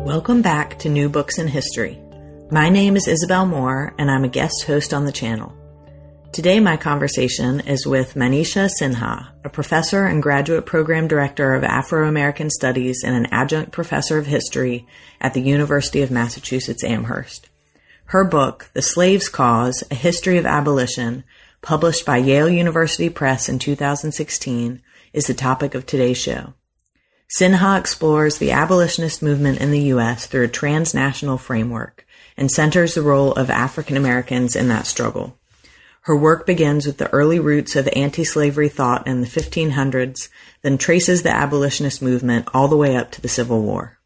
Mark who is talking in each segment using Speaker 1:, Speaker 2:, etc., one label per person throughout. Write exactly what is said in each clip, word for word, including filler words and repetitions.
Speaker 1: Welcome back to New Books in History. My name is Isabel Moore, and I'm a guest host on the channel. Today, my conversation is with Manisha Sinha, a professor and graduate program director of Afro-American Studies and an adjunct professor of history at the University of Massachusetts Amherst. Her book, The Slave's Cause, A History of Abolition, published by Yale University Press in two thousand sixteen, is the topic of today's show. Sinha explores the abolitionist movement in the U S through a transnational framework and centers the role of African Americans in that struggle. Her work begins with the early roots of anti-slavery thought in the fifteen hundreds, then traces the abolitionist movement all the way up to the Civil War.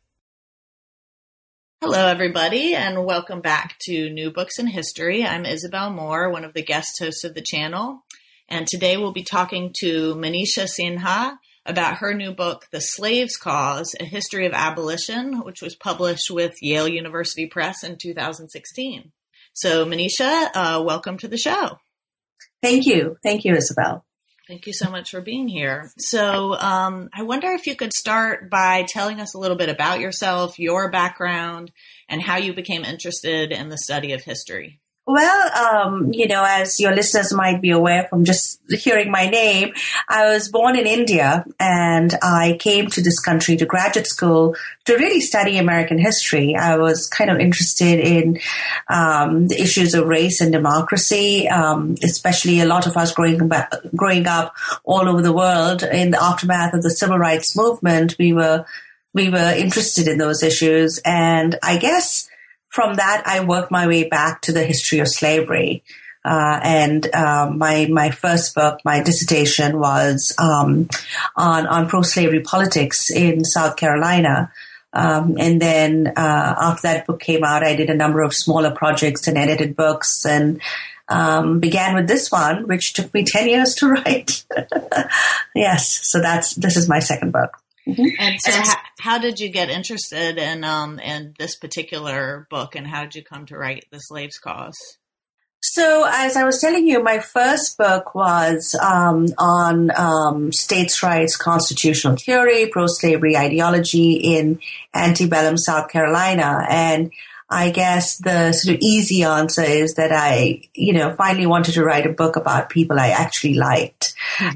Speaker 1: Hello, everybody, and welcome back to New Books in History. I'm Isabel Moore, one of the guest hosts of the channel, and today we'll be talking to Manisha Sinha about her new book, The Slave's Cause, A History of Abolition, which was published with Yale University Press in two thousand sixteen. So, Manisha, uh, welcome to the show.
Speaker 2: Thank you. Thank you, Isabel.
Speaker 1: Thank you so much for being here. So um, I wonder if you could start by telling us a little bit about yourself, your background, and how you became interested in the study of history.
Speaker 2: Well, um, you know, as your listeners might be aware from just hearing my name, I was born in India and I came to this country to graduate school to really study American history. I was kind of interested in um, the issues of race and democracy, um, especially a lot of us growing up, growing up all over the world in the aftermath of the civil rights movement. We were we were interested in those issues, and I guess from that, I worked my way back to the history of slavery. Uh, and uh, my my first book, my dissertation, was um, on, on pro-slavery politics in South Carolina. Um, and then uh, after that book came out, I did a number of smaller projects and edited books, and um, began with this one, which took me ten years to write. Yes, so that's this is my second book.
Speaker 1: Mm-hmm. And so how, how did you get interested in um, in this particular book, and how did you come to write The Slave's Cause?
Speaker 2: So as I was telling you, my first book was um, on um, states' rights, constitutional theory, pro-slavery ideology in antebellum South Carolina. And I guess the sort of easy answer is that I, you know, finally wanted to write a book about people I actually liked.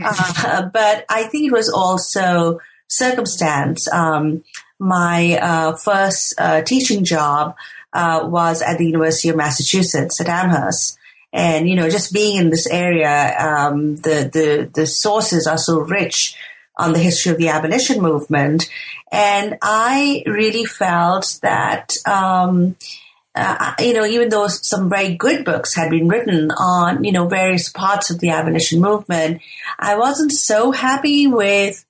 Speaker 2: uh, but I think it was also circumstance. Um, my uh, first uh, teaching job uh, was at the University of Massachusetts at Amherst. And, you know, just being in this area, um, the, the, the sources are so rich on the history of the abolition movement. And I really felt that, um, uh, you know, even though some very good books had been written on, you know, various parts of the abolition movement, I wasn't so happy with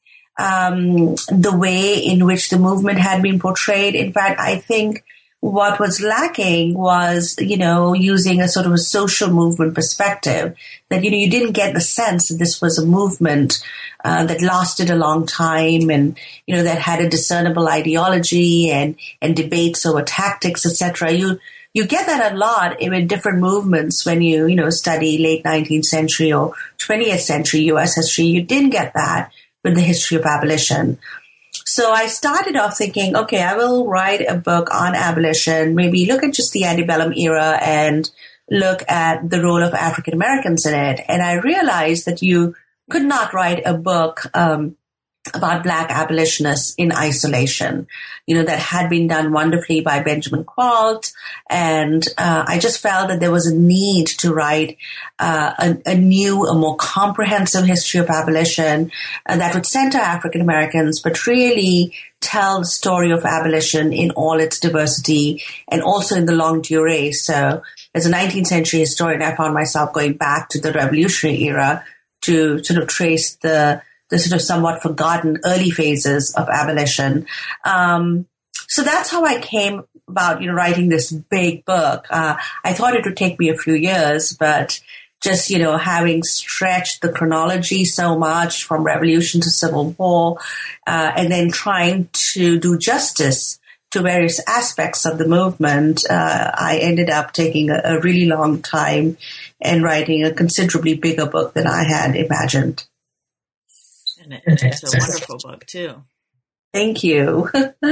Speaker 2: Um, the way in which the movement had been portrayed. In fact, I think what was lacking was, you know, using a sort of a social movement perspective, that, you know, you didn't get the sense that this was a movement uh, that lasted a long time and, you know, that had a discernible ideology and, and debates over tactics, et cetera. You, you get that a lot in different movements when you, you know, study late nineteenth century or twentieth century U S history. You didn't get that with the history of abolition. So I started off thinking, okay, I will write a book on abolition, maybe look at just the antebellum era and look at the role of African Americans in it. And I realized that you could not write a book um, about Black abolitionists in isolation. You know, that had been done wonderfully by Benjamin Qualt. And uh, I just felt that there was a need to write uh, a, a new, a more comprehensive history of abolition uh, that would center African Americans, but really tell the story of abolition in all its diversity and also in the longue durée. So as a nineteenth century historian, I found myself going back to the Revolutionary era to sort of trace the the sort of somewhat forgotten early phases of abolition. Um, so that's how I came about, you know, writing this big book. Uh, I thought it would take me a few years, but just, you know, having stretched the chronology so much from Revolution to Civil War, uh, and then trying to do justice to various aspects of the movement, uh, I ended up taking a, a really long time and writing a considerably bigger book than I had imagined.
Speaker 1: And, it, and it's a wonderful book, too.
Speaker 2: Thank you.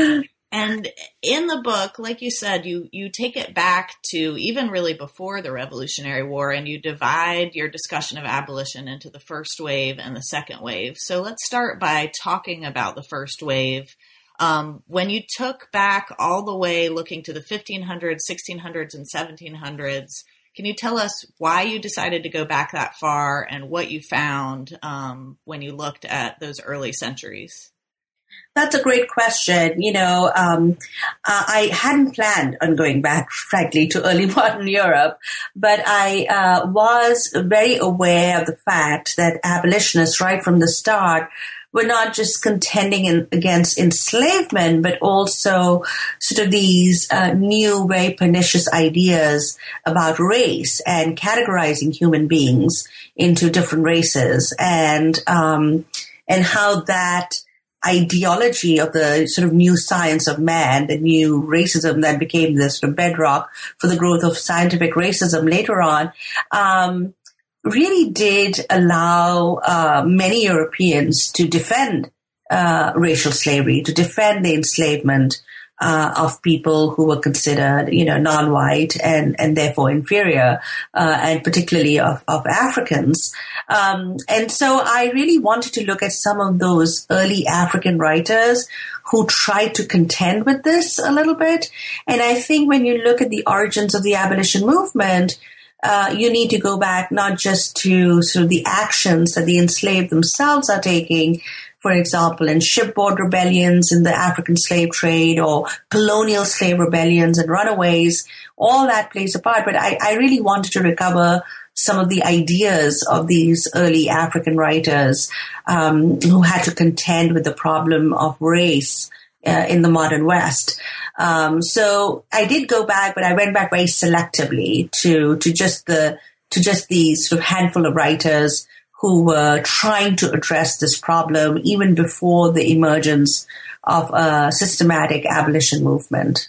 Speaker 1: And in the book, like you said, you, you take it back to even really before the Revolutionary War, and you divide your discussion of abolition into the first wave and the second wave. So let's start by talking about the first wave. Um, when you took back all the way looking to the fifteen hundreds, sixteen hundreds, and seventeen hundreds, can you tell us why you decided to go back that far and what you found um, when you looked at those early centuries?
Speaker 2: That's a great question. You know, um, uh, I hadn't planned on going back, frankly, to early modern Europe, but I uh, was very aware of the fact that abolitionists, right from the start, were not just contending in, against enslavement, but also sort of these uh, new, very pernicious ideas about race and categorizing human beings into different races, and um, and how that ideology of the sort of new science of man, the new racism that became the sort of bedrock for the growth of scientific racism later on, um, really did allow uh, many Europeans to defend uh, racial slavery, to defend the enslavement uh, of people who were considered, you know, non-white and, and therefore inferior, uh, and particularly of, of Africans. Um, and so I really wanted to look at some of those early African writers who tried to contend with this a little bit. And I think when you look at the origins of the abolition movement, Uh, you need to go back not just to sort of the actions that the enslaved themselves are taking, for example, in shipboard rebellions in the African slave trade or colonial slave rebellions and runaways. All that plays a part. But I, I really wanted to recover some of the ideas of these early African writers um, who had to contend with the problem of race uh, in the modern West. Um, so I did go back, but I went back very selectively to, to just the, to just these sort of handful of writers who were trying to address this problem even before the emergence of a systematic abolition movement.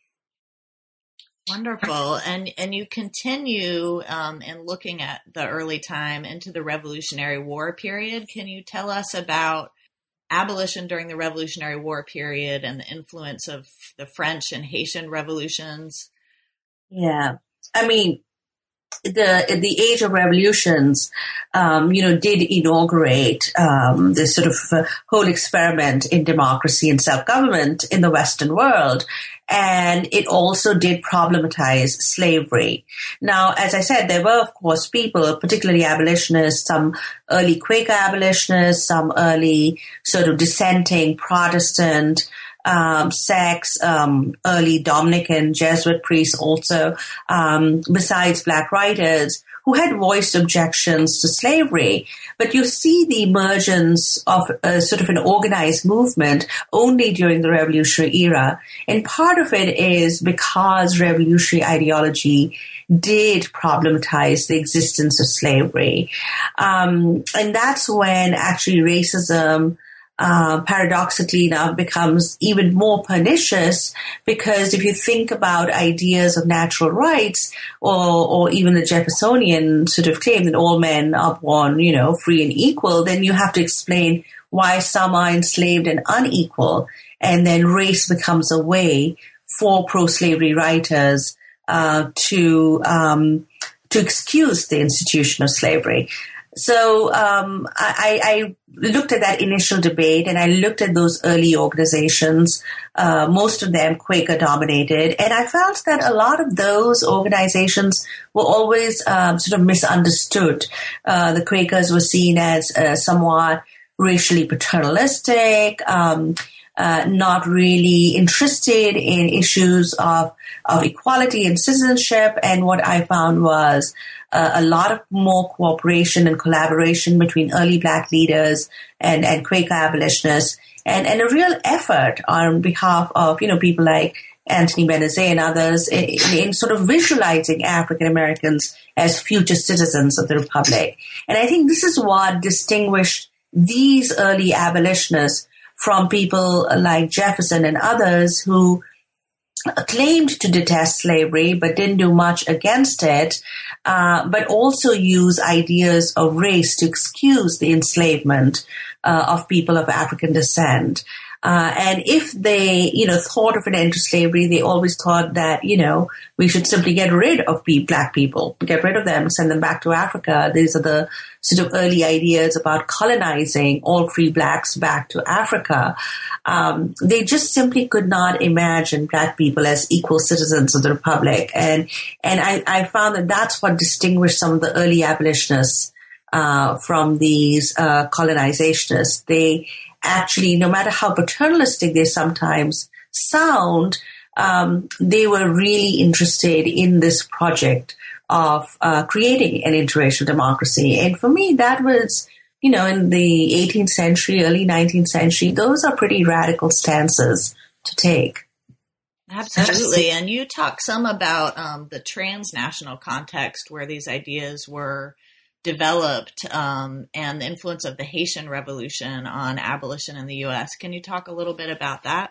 Speaker 1: Wonderful. And, and you continue, um, in looking at the early time into the Revolutionary War period. Can you tell us about abolition during the Revolutionary War period and the influence of the French and Haitian revolutions?
Speaker 2: Yeah. I mean, the the age of revolutions, um, you know, did inaugurate um, this sort of uh, whole experiment in democracy and self-government in the Western world. And it also did problematize slavery. Now, as I said, there were, of course, people, particularly abolitionists, some early Quaker abolitionists, some early sort of dissenting Protestant um, sects, um, early Dominican Jesuit priests also, um, besides Black writers, who had voiced objections to slavery. But you see the emergence of a sort of an organized movement only during the Revolutionary era. And part of it is because revolutionary ideology did problematize the existence of slavery. Um, and that's when actually racism Uh, paradoxically now becomes even more pernicious, because if you think about ideas of natural rights, or, or even the Jeffersonian sort of claim that all men are born, you know, free and equal, then you have to explain why some are enslaved and unequal. And then race becomes a way for pro-slavery writers uh, to um, to excuse the institution of slavery. So um, I, I looked at that initial debate, and I looked at those early organizations, uh, most of them Quaker dominated, and I felt that a lot of those organizations were always um, sort of misunderstood. Uh, the Quakers were seen as uh, somewhat racially paternalistic, um, uh, not really interested in issues of, of equality and citizenship, and what I found was Uh, a lot of more cooperation and collaboration between early Black leaders and, and Quaker abolitionists, and, and a real effort on behalf of, you know, people like Anthony Benezet and others in, in sort of visualizing African Americans as future citizens of the Republic. And I think this is what distinguished these early abolitionists from people like Jefferson and others who claimed to detest slavery but didn't do much against it, uh, but also use ideas of race to excuse the enslavement uh, of people of African descent. Uh, and if they, you know, thought of an end to slavery, they always thought that, you know, we should simply get rid of black people, get rid of them, send them back to Africa. These are the sort of early ideas about colonizing all free blacks back to Africa. Um, they just simply could not imagine black people as equal citizens of the Republic. And, and I, I found that that's what distinguished some of the early abolitionists Uh, from these uh, colonizationists. They actually, no matter how paternalistic they sometimes sound, um, they were really interested in this project of uh, creating an interracial democracy. And for me, that was, you know, in the eighteenth century, early nineteenth century, those are pretty radical stances to take.
Speaker 1: Absolutely. And you talk some about um, the transnational context where these ideas were developed um, and the influence of the Haitian Revolution on abolition in the U S. Can you talk a little bit about that?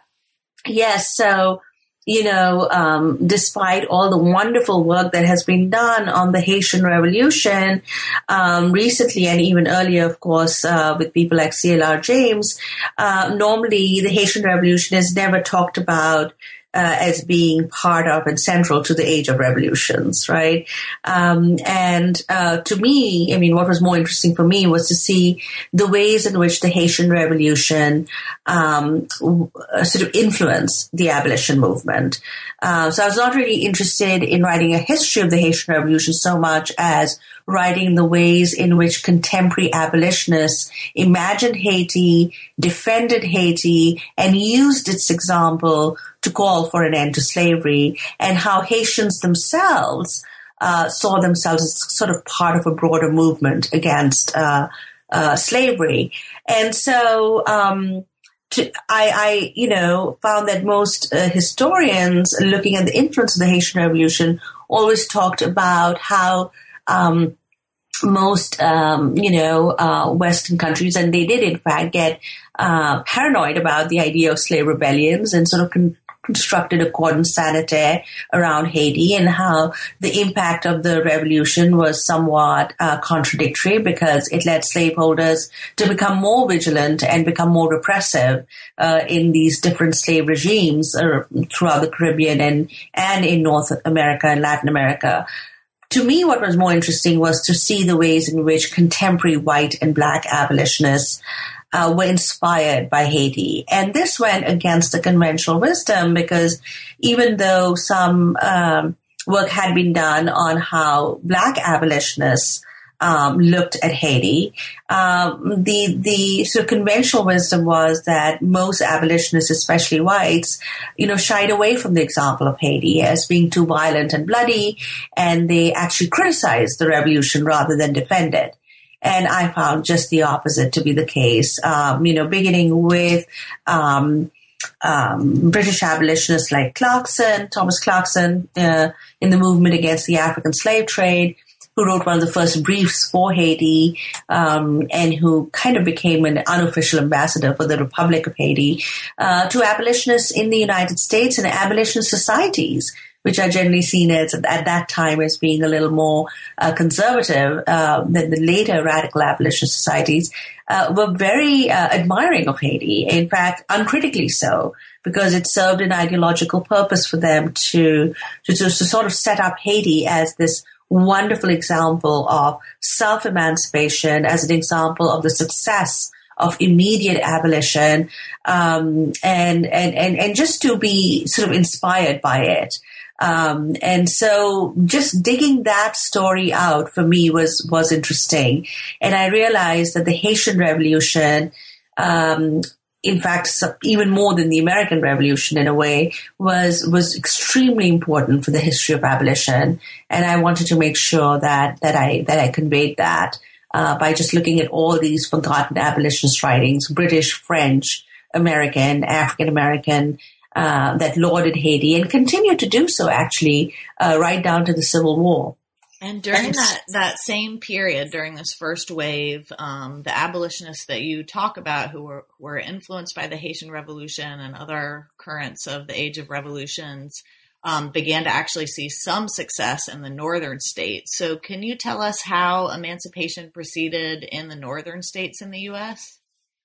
Speaker 2: Yes. So, you know, um, despite all the wonderful work that has been done on the Haitian Revolution um, recently and even earlier, of course, uh, with people like C L R James, uh, normally the Haitian Revolution is never talked about Uh, as being part of and central to the age of revolutions, right? Um, and uh, to me, I mean, what was more interesting for me was to see the ways in which the Haitian Revolution um, w- sort of influenced the abolition movement. Uh, so I was not really interested in writing a history of the Haitian Revolution so much as writing the ways in which contemporary abolitionists imagined Haiti, defended Haiti, and used its example to call for an end to slavery, and how Haitians themselves uh, saw themselves as sort of part of a broader movement against uh, uh, slavery. And so um, to, I, I, you know, found that most uh, historians looking at the influence of the Haitian Revolution always talked about how um, most, um, you know, uh, Western countries, and they did in fact get uh, paranoid about the idea of slave rebellions and sort of con- constructed a cordon sanitaire around Haiti, and how the impact of the revolution was somewhat uh, contradictory because it led slaveholders to become more vigilant and become more repressive uh, in these different slave regimes uh, throughout the Caribbean and, and in North America and Latin America. To me, what was more interesting was to see the ways in which contemporary white and black abolitionists Uh, were inspired by Haiti. And this went against the conventional wisdom because even though some um, work had been done on how black abolitionists um, looked at Haiti, um, the the sort of conventional wisdom was that most abolitionists, especially whites, you know, shied away from the example of Haiti as being too violent and bloody, and they actually criticized the revolution rather than defend it. And I found just the opposite to be the case, um, you know, beginning with um, um, British abolitionists like Clarkson, Thomas Clarkson, uh, in the movement against the African slave trade, who wrote one of the first briefs for Haiti um, and who kind of became an unofficial ambassador for the Republic of Haiti, uh, to abolitionists in the United States and abolitionist societies, which are generally seen as, at that time, as being a little more uh, conservative uh, than the later radical abolitionist societies, uh, were very uh, admiring of Haiti. In fact, uncritically so, because it served an ideological purpose for them to, to, to sort of set up Haiti as this wonderful example of self-emancipation, as an example of the success of immediate abolition, um, and, and, and, and just to be sort of inspired by it. Um, and so just digging that story out for me was, was interesting. And I realized that the Haitian Revolution, um, in fact, even more than the American Revolution in a way, was, was extremely important for the history of abolition. And I wanted to make sure that, that I, that I conveyed that, uh, by just looking at all these forgotten abolitionist writings, British, French, American, African American, Uh, that lauded Haiti and continued to do so, actually, uh, right down to the Civil War.
Speaker 1: And during that, that same period, during this first wave, um, the abolitionists that you talk about who were, were influenced by the Haitian Revolution and other currents of the Age of Revolutions um, began to actually see some success in the northern states. So can you tell us how emancipation proceeded in the northern states in the U S?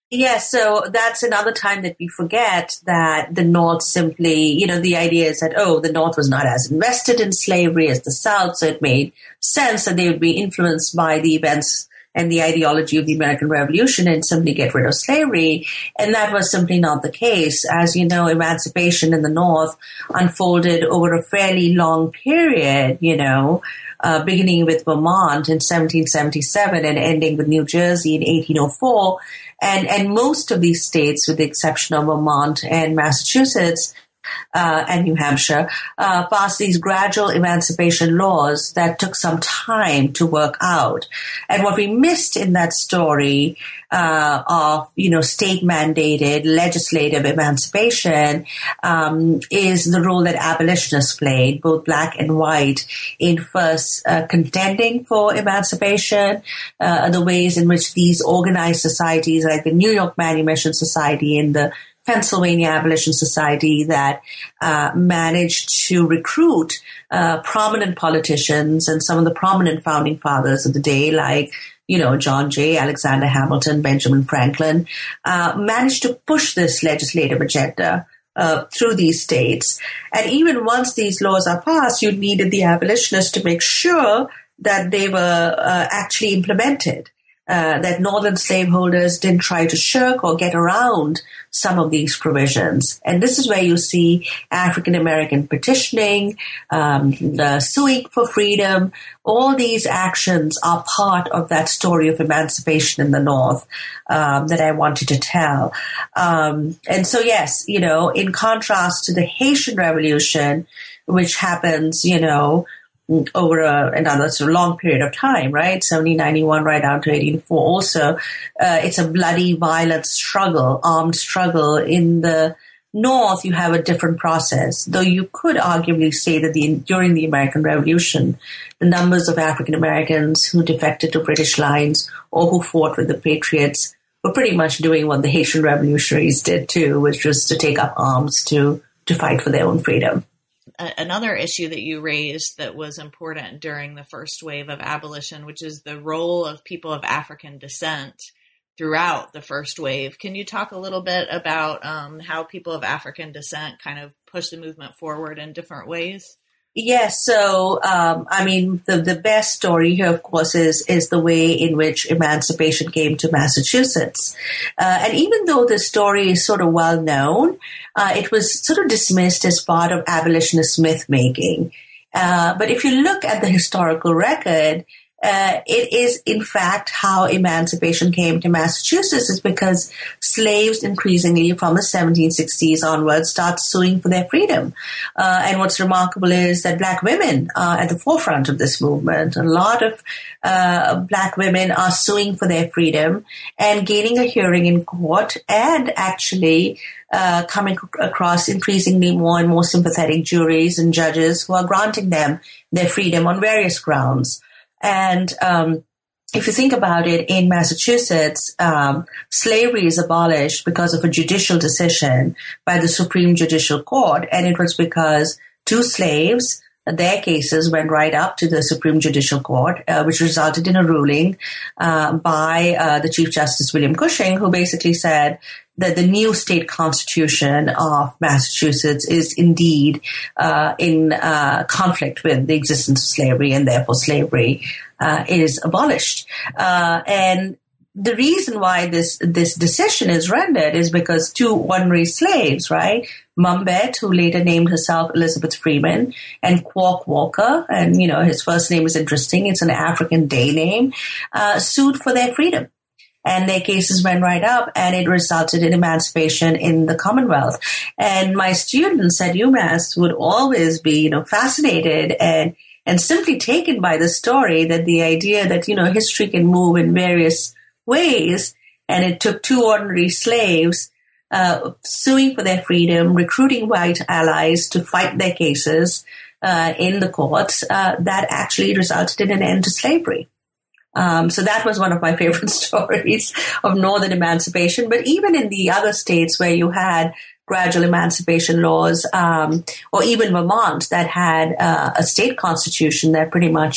Speaker 2: Yeah, so that's another time that we forget that the North simply, you know, the idea is that, oh, the North was not as invested in slavery as the South, so it made sense that they would be influenced by the events and the ideology of the American Revolution and simply get rid of slavery. And that was simply not the case. As you know, emancipation in the North unfolded over a fairly long period, you know, uh, beginning with Vermont in seventeen seventy-seven and ending with New Jersey in eighteen oh four. And, and most of these states, with the exception of Vermont and Massachusetts, Uh, and New Hampshire, uh, passed these gradual emancipation laws that took some time to work out. And what we missed in that story uh, of, you know, state-mandated legislative emancipation um, is the role that abolitionists played, both black and white, in first uh, contending for emancipation, uh, the ways in which these organized societies like the New York Manumission Society and the Pennsylvania Abolition Society that uh, managed to recruit uh, prominent politicians and some of the prominent founding fathers of the day, like, you know, John Jay, Alexander Hamilton, Benjamin Franklin, uh, managed to push this legislative agenda uh, through these states. And even once these laws are passed, you needed the abolitionists to make sure that they were uh, actually implemented. Uh, that Northern slaveholders didn't try to shirk or get around some of these provisions. And this is where you see African-American petitioning, um, the suing for freedom. All these actions are part of that story of emancipation in the North um, that I wanted to tell. Um, and so, yes, you know, in contrast to the Haitian Revolution, which happens, you know, over a, another sort of long period of time, right? seventeen ninety-one right down to eighteen oh four also. Uh, it's a bloody, violent struggle, armed struggle. In the North, you have a different process, though you could arguably say that the, during the American Revolution, the numbers of African Americans who defected to British lines or who fought with the Patriots were pretty much doing what the Haitian revolutionaries did too, which was to take up arms to, to fight for their own freedom.
Speaker 1: Another issue that you raised that was important during the first wave of abolition, which is the role of people of African descent throughout the first wave. Can you talk a little bit about um, how people of African descent kind of push the movement forward in different ways?
Speaker 2: Yes. So, um, I mean, the, the best story here, of course, is, is the way in which emancipation came to Massachusetts. Uh, and even though the story is sort of well known, uh, it was sort of dismissed as part of abolitionist myth making. Uh, but if you look at the historical record, Uh, it is, in fact, how emancipation came to Massachusetts, is because slaves increasingly from the seventeen sixties onwards start suing for their freedom. Uh, and what's remarkable is that black women are at the forefront of this movement. A lot of uh, black women are suing for their freedom and gaining a hearing in court and actually uh, coming across increasingly more and more sympathetic juries and judges who are granting them their freedom on various grounds. And um, if you think about it, in Massachusetts, um, slavery is abolished because of a judicial decision by the Supreme Judicial Court. And it was because two slaves, their cases went right up to the Supreme Judicial Court, uh, which resulted in a ruling uh, by uh, the Chief Justice William Cushing, who basically said that the new state constitution of Massachusetts is indeed uh, in uh, conflict with the existence of slavery, and therefore slavery uh, is abolished. Uh, and the reason why this this decision is rendered is because two ordinary slaves, right, Mumbet, who later named herself Elizabeth Freeman, and Quogue Walker, and you know his first name is interesting; it's an African day name, uh, sued for their freedom. And their cases went right up, and it resulted in emancipation in the Commonwealth. And my students at UMass would always be, you know, fascinated and and simply taken by the story, that the idea that, you know, history can move in various ways. And it took two ordinary slaves uh, suing for their freedom, recruiting white allies to fight their cases uh, in the courts, uh, that actually resulted in an end to slavery. Um, so that was one of my favorite stories of Northern emancipation. But even in the other states where you had gradual emancipation laws, um, or even Vermont that had uh, a state constitution that pretty much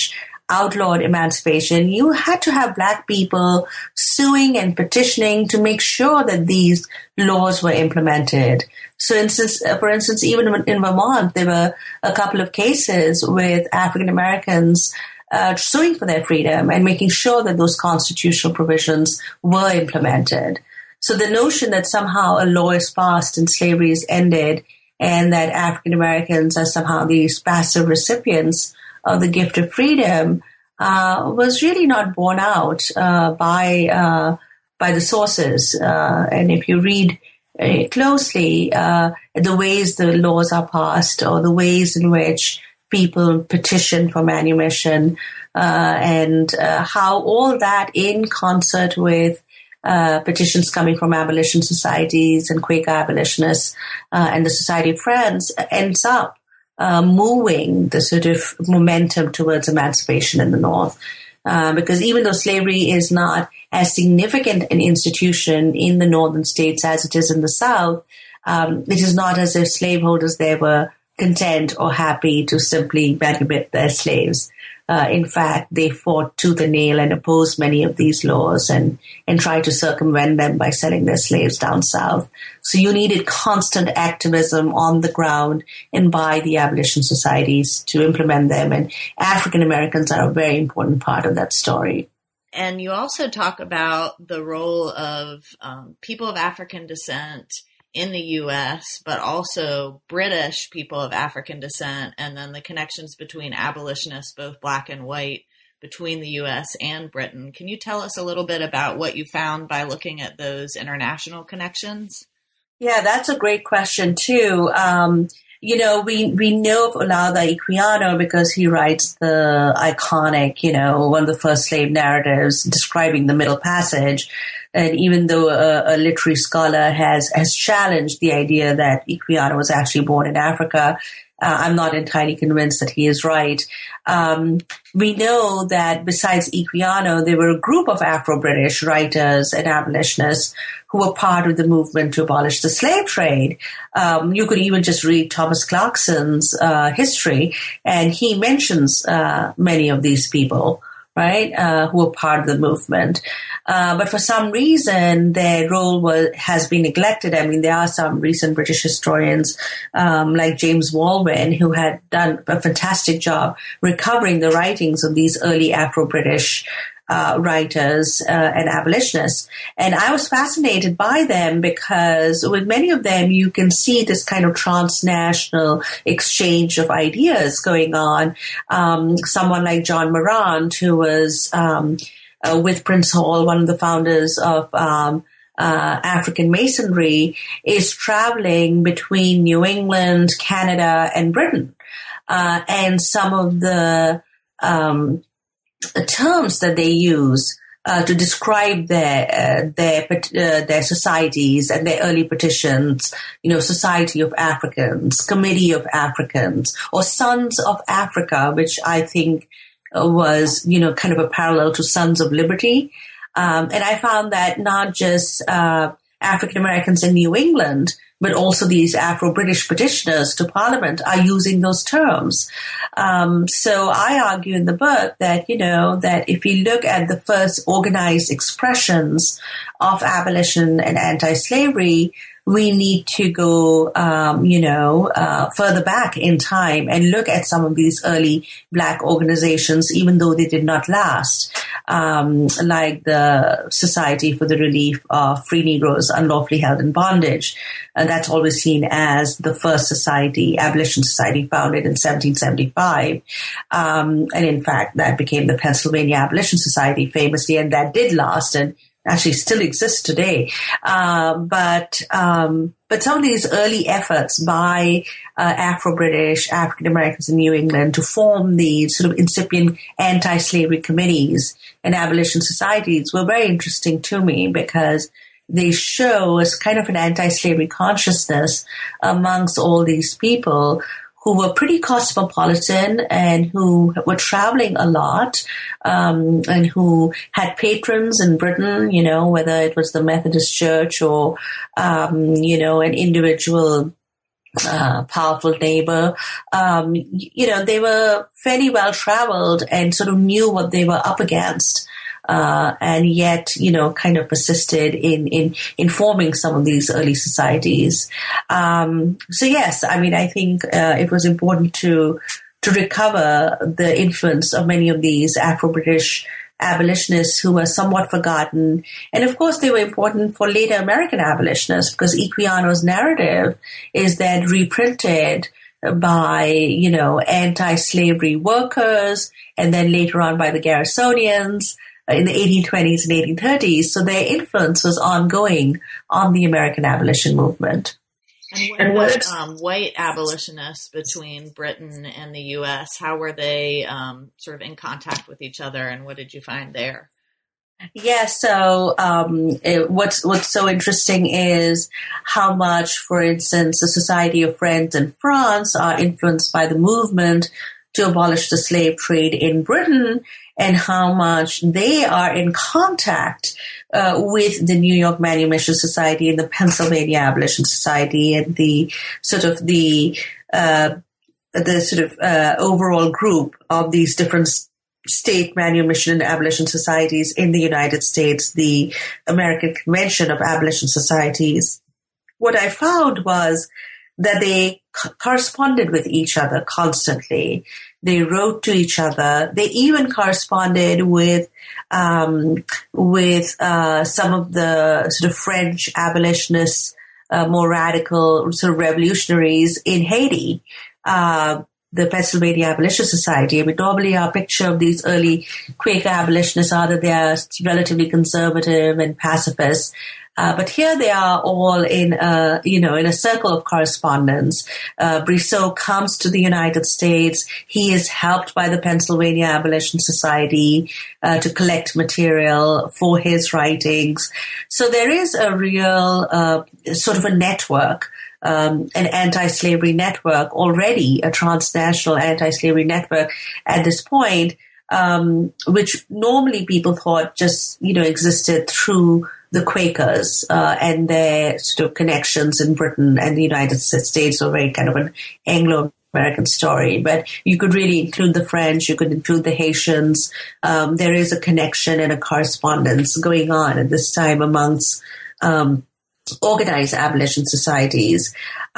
Speaker 2: outlawed emancipation, you had to have Black people suing and petitioning to make sure that these laws were implemented. So, instance, for instance, even in Vermont, there were a couple of cases with African Americans uh, suing for their freedom and making sure that those constitutional provisions were implemented. So the notion that somehow a law is passed and slavery is ended and that African Americans are somehow these passive recipients of the gift of freedom uh, was really not borne out uh, by uh, by the sources. Uh, and if you read uh, closely uh, the ways the laws are passed or the ways in which people petition for manumission uh, and uh, how all that in concert with Uh, petitions coming from abolition societies and Quaker abolitionists uh, and the Society of Friends ends up uh, moving the sort of momentum towards emancipation in the North. Uh, because even though slavery is not as significant an institution in the northern states as it is in the South, um, it is not as if slaveholders there were content or happy to simply manumit their slaves. Uh, in fact, they fought tooth and nail and opposed many of these laws and, and tried to circumvent them by selling their slaves down south. So you needed constant activism on the ground and by the abolition societies to implement them. And African Americans are a very important part of that story.
Speaker 1: And you also talk about the role of um, people of African descent in the U S, but also British people of African descent, and then the connections between abolitionists, both Black and white, between the U S and Britain. Can you tell us a little bit about what you found by looking at those international connections?
Speaker 2: Yeah, that's a great question, too. Um, you know, we, we know of Olaudah Equiano because he writes the iconic, you know, one of the first slave narratives describing the Middle Passage. And even though a, a literary scholar has, has challenged the idea that Equiano was actually born in Africa, uh, I'm not entirely convinced that he is right. Um, we know that besides Equiano, there were a group of Afro-British writers and abolitionists who were part of the movement to abolish the slave trade. Um, you could even just read Thomas Clarkson's uh, history, and he mentions uh, many of these people, right, uh, who were part of the movement. Uh, but for some reason, their role was, has been neglected. I mean, there are some recent British historians um, like James Walwyn who had done a fantastic job recovering the writings of these early Afro-British uh, writers uh, and abolitionists. And I was fascinated by them because with many of them, you can see this kind of transnational exchange of ideas going on. Um, someone like John Morant, who was um, uh, with Prince Hall, one of the founders of um, uh, African Masonry, is traveling between New England, Canada, and Britain. Uh, and some of the um, terms that they use uh, to describe their uh, their uh, their societies and their early petitions, you know, Society of Africans, Committee of Africans, or Sons of Africa, which I think uh, was, you know, kind of a parallel to Sons of Liberty. Um, and I found that not just uh, African Americans in New England, but also these Afro-British petitioners to Parliament are using those terms. Um, so I argue in the book that, you know, that if you look at the first organized expressions of abolition and anti-slavery, we need to go, um, you know, uh, further back in time and look at some of these early Black organizations, even though they did not last, um, like the Society for the Relief of Free Negroes Unlawfully Held in Bondage. And that's always seen as the first society, abolition society, founded in seventeen seventy-five. Um, and in fact, that became the Pennsylvania Abolition Society famously, and that did last and actually still exists today. Uh, but um, but some of these early efforts by uh, Afro-British, African-Americans in New England to form these sort of incipient anti-slavery committees and abolition societies were very interesting to me because they show as kind of an anti-slavery consciousness amongst all these people who were pretty cosmopolitan and who were traveling a lot, um, and who had patrons in Britain, you know, whether it was the Methodist Church or, um, you know, an individual uh, powerful neighbor. Um, you know, they were fairly well traveled and sort of knew what they were up against. Uh, and yet, you know, kind of persisted in, in, in forming some of these early societies. Um, so yes, I mean, I think, uh, it was important to, to recover the influence of many of these Afro-British abolitionists who were somewhat forgotten. And of course, they were important for later American abolitionists because Equiano's narrative is then reprinted by, you know, anti-slavery workers and then later on by the Garrisonians in the eighteen twenties and eighteen thirties. So their influence was ongoing on the American abolition movement.
Speaker 1: And what, and what about um, white abolitionists between Britain and the U S? How were they um, sort of in contact with each other, and what did you find there?
Speaker 2: Yeah, so um, it, what's what's so interesting is how much, for instance, the Society of Friends in France are influenced by the movement to abolish the slave trade in Britain, and how much they are in contact uh, with the New York Manumission Society and the Pennsylvania Abolition Society and the sort of the uh, the sort of uh, overall group of these different state manumission and abolition societies in the United States, the American Convention of Abolition Societies. What I found was that they co- corresponded with each other constantly. They wrote to each other. They even corresponded with um, with uh, some of the sort of French abolitionists, uh, more radical sort of revolutionaries in Haiti. Uh, the Pennsylvania Abolition Society. I mean, normally our picture of these early Quaker abolitionists are that they are relatively conservative and pacifist. Uh, but here they are all in a, you know, in a circle of correspondence. Uh, Brissot comes to the United States. He is helped by the Pennsylvania Abolition Society uh, to collect material for his writings. So there is a real uh, sort of a network, um, an anti-slavery network already, a transnational anti-slavery network at this point, um, which normally people thought just, you know, existed through the Quakers uh, and their sort of connections in Britain and the United States were very kind of an Anglo-American story. But you could really include the French, you could include the Haitians. Um, there is a connection and a correspondence going on at this time amongst um, organized abolition societies.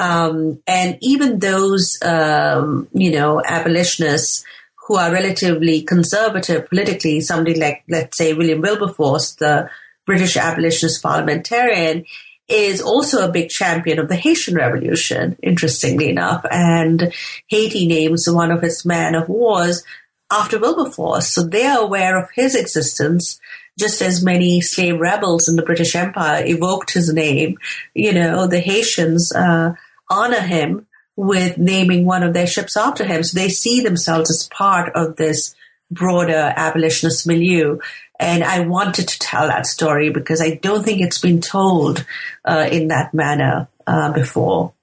Speaker 2: Um, and even those, um, you know, abolitionists who are relatively conservative politically, somebody like, let's say, William Wilberforce, the British abolitionist parliamentarian, is also a big champion of the Haitian Revolution, interestingly enough. And Haiti names one of its man of wars after Wilberforce. So they are aware of his existence, just as many slave rebels in the British Empire evoked his name. You know, the Haitians uh, honor him with naming one of their ships after him. So they see themselves as part of this broader abolitionist milieu. And I wanted to tell that story because I don't think it's been told uh, in that manner uh, before.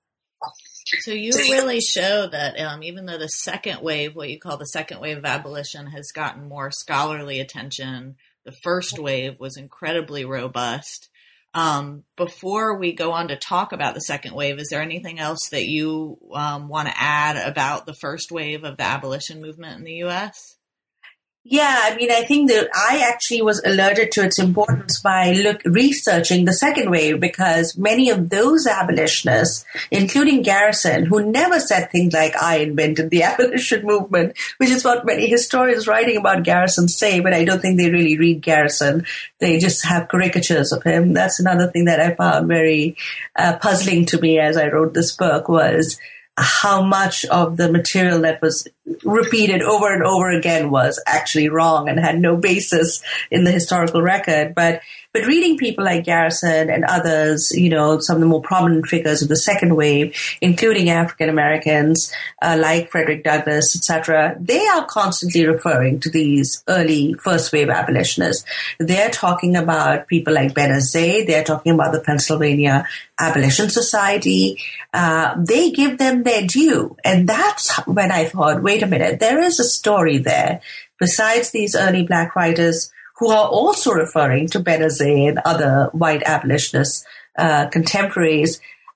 Speaker 1: So you really show that um, even though the second wave, what you call the second wave of abolition, has gotten more scholarly attention, the first wave was incredibly robust. Um, before we go on to talk about the second wave, is there anything else that you um, want to add about the first wave of the abolition movement in the U S?
Speaker 2: Yeah, I mean, I think that I actually was alerted to its importance by look researching the second wave because many of those abolitionists, including Garrison, who never said things like, I invented the abolition movement, which is what many historians writing about Garrison say, but I don't think they really read Garrison. They just have caricatures of him. That's another thing that I found very uh, puzzling to me as I wrote this book was how much of the material that was repeated over and over again was actually wrong and had no basis in the historical record. But but reading people like Garrison and others, you know, some of the more prominent figures of the second wave, including African Americans uh, like Frederick Douglass, et cetera, they are constantly referring to these early first wave abolitionists. They're talking about people like Benazet. They're talking about the Pennsylvania Abolition Society. Uh, they give them their due. And that's when I thought, wait a minute, there is a story there. Besides these early black writers who are also referring to Benazet and other white abolitionists, uh, contemporaries,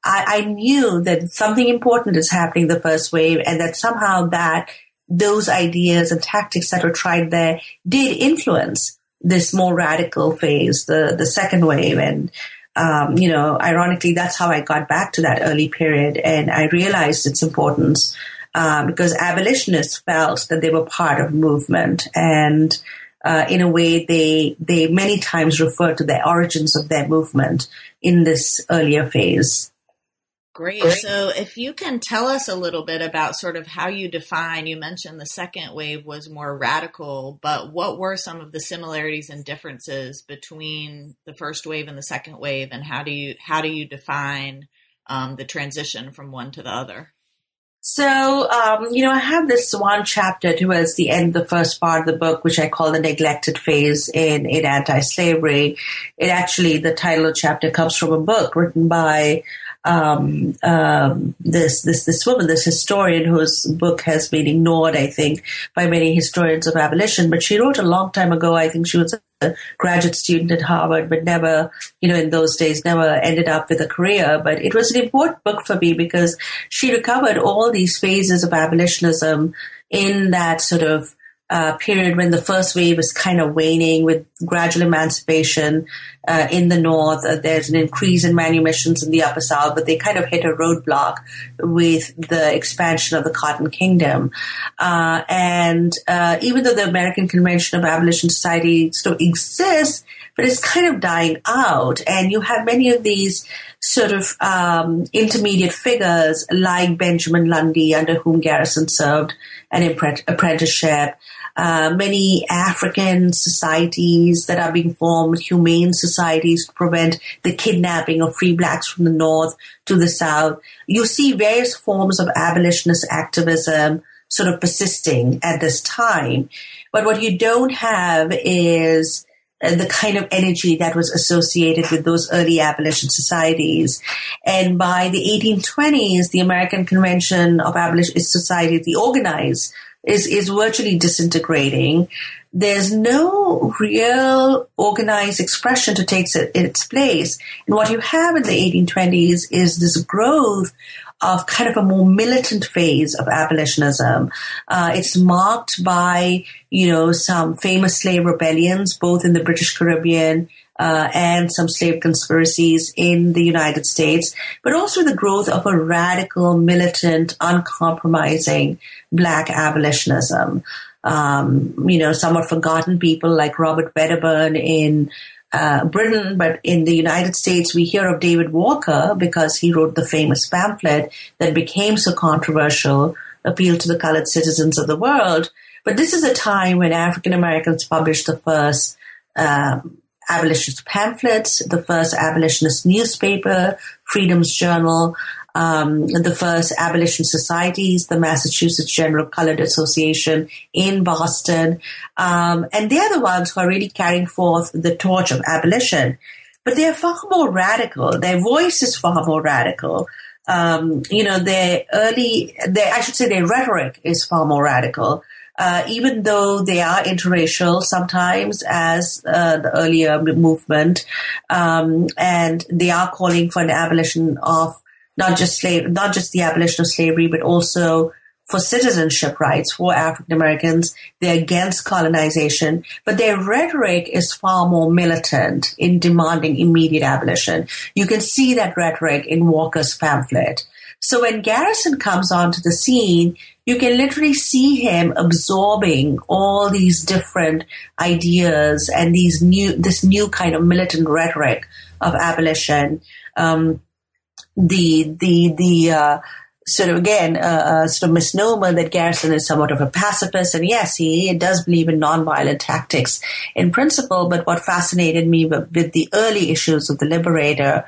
Speaker 2: I, I knew that something important is happening the first wave, and that somehow that those ideas and tactics that were tried there did influence this more radical phase, the, the second wave. And, um, you know, ironically, that's how I got back to that early period. And I realized its importance, uh, because abolitionists felt that they were part of movement. And, uh, in a way, they, they many times refer to the origins of their movement in this earlier phase.
Speaker 1: Great. So if you can tell us a little bit about sort of how you define, you mentioned the second wave was more radical, but what were some of the similarities and differences between the first wave and the second wave, and how do you how do you define um, the transition from one to the other?
Speaker 2: So, um, you know, I have this one chapter towards the end of the first part of the book, which I call the neglected phase in, in anti-slavery. It actually, the title of the chapter comes from a book written by Um, um, this, this, this woman, this historian whose book has been ignored, I think, by many historians of abolition, but she wrote a long time ago. I think she was a graduate student at Harvard, but never, you know, in those days, never ended up with a career. But it was an important book for me because she recovered all these phases of abolitionism in that sort of Uh, period when the first wave is kind of waning with gradual emancipation uh, in the North. Uh, there's an increase in manumissions in the Upper South, but they kind of hit a roadblock with the expansion of the Cotton Kingdom. Uh, and uh, even though the American Convention of Abolition Society still exists, but it's kind of dying out. And you have many of these sort of um, intermediate figures like Benjamin Lundy, under whom Garrison served an apprenticeship. Uh, many African societies that are being formed, humane societies to prevent the kidnapping of free blacks from the North to the South. You see various forms of abolitionist activism sort of persisting at this time. But what you don't have is the kind of energy that was associated with those early abolition societies. And by the eighteen twenties, the American Convention of Abolition Society, the organized, is, is virtually disintegrating. There's no real organized expression to take its place. And what you have in the eighteen twenties is this growth of kind of a more militant phase of abolitionism. Uh, it's marked by, you know, some famous slave rebellions, both in the British Caribbean uh, and some slave conspiracies in the United States, but also the growth of a radical, militant, uncompromising Black abolitionism. Um, you know, somewhat forgotten people like Robert Wedderburn in Uh, Britain, but in the United States, we hear of David Walker because he wrote the famous pamphlet that became so controversial, Appeal to the Colored Citizens of the World. But this is a time when African Americans published the first uh, abolitionist pamphlets, the first abolitionist newspaper, Freedom's Journal, Um, the first abolition societies, the Massachusetts General Colored Association in Boston. Um, and they're the ones who are really carrying forth the torch of abolition. But they're far more radical. Their voice is far more radical. Um, you know, their early, their, I should say their rhetoric is far more radical. Uh, even though they are interracial sometimes as uh, the earlier movement, um, and they are calling for an abolition of not just slave, not just the abolition of slavery, but also for citizenship rights for African Americans. They're against colonization, but their rhetoric is far more militant in demanding immediate abolition. You can see that rhetoric in Walker's pamphlet. So when Garrison comes onto the scene, you can literally see him absorbing all these different ideas and these new, this new kind of militant rhetoric of abolition. Um, the, the, the, uh, sort of, again, uh, uh, sort of misnomer that Garrison is somewhat of a pacifist. And yes, he does believe in nonviolent tactics in principle. But what fascinated me with, with the early issues of The Liberator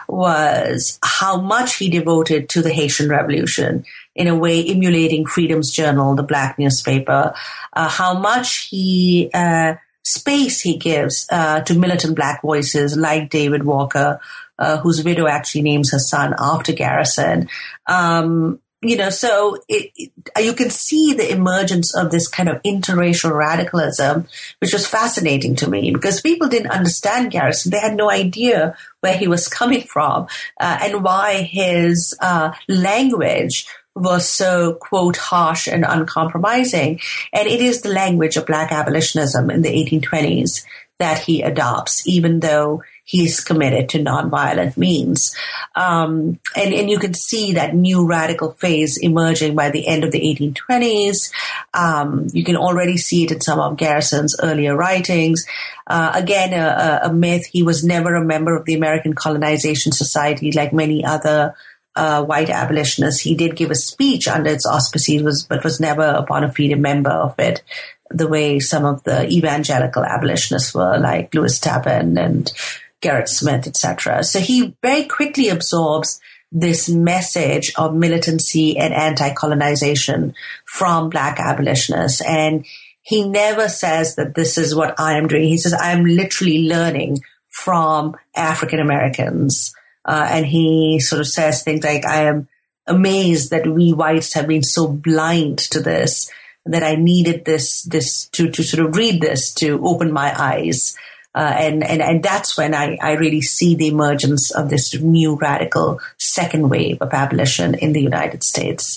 Speaker 2: was how much he devoted to the Haitian Revolution, in a way emulating Freedom's Journal, the Black newspaper, uh, how much he, uh, space he gives, uh, to militant Black voices like David Walker, Uh, whose widow actually names her son after Garrison. Um, you know, so it, it, you can see the emergence of this kind of interracial radicalism, which was fascinating to me because people didn't understand Garrison. They had no idea where he was coming from uh, and why his uh, language was so, quote, harsh and uncompromising. And it is the language of Black abolitionism in the eighteen twenties that he adopts, even though he's committed to nonviolent means. Um, and, and you can see that new radical phase emerging by the end of the eighteen twenties. Um, you can already see it in some of Garrison's earlier writings. Uh, again, a, a myth, he was never a member of the American Colonization Society like many other uh, white abolitionists. He did give a speech under its auspices, was, but was never a bona fide member of it, the way some of the evangelical abolitionists were, like Lewis Tappan and Gerrit Smith, et cetera. So he very quickly absorbs this message of militancy and anti-colonization from Black abolitionists. And he never says that this is what I am doing. He says, I am literally learning from African Americans. Uh, and he sort of says things like, I am amazed that we whites have been so blind to this, that I needed this, this to, to sort of read this to open my eyes. Uh, and, and, and that's when I, I really see the emergence of this new radical second wave of abolition in the United States.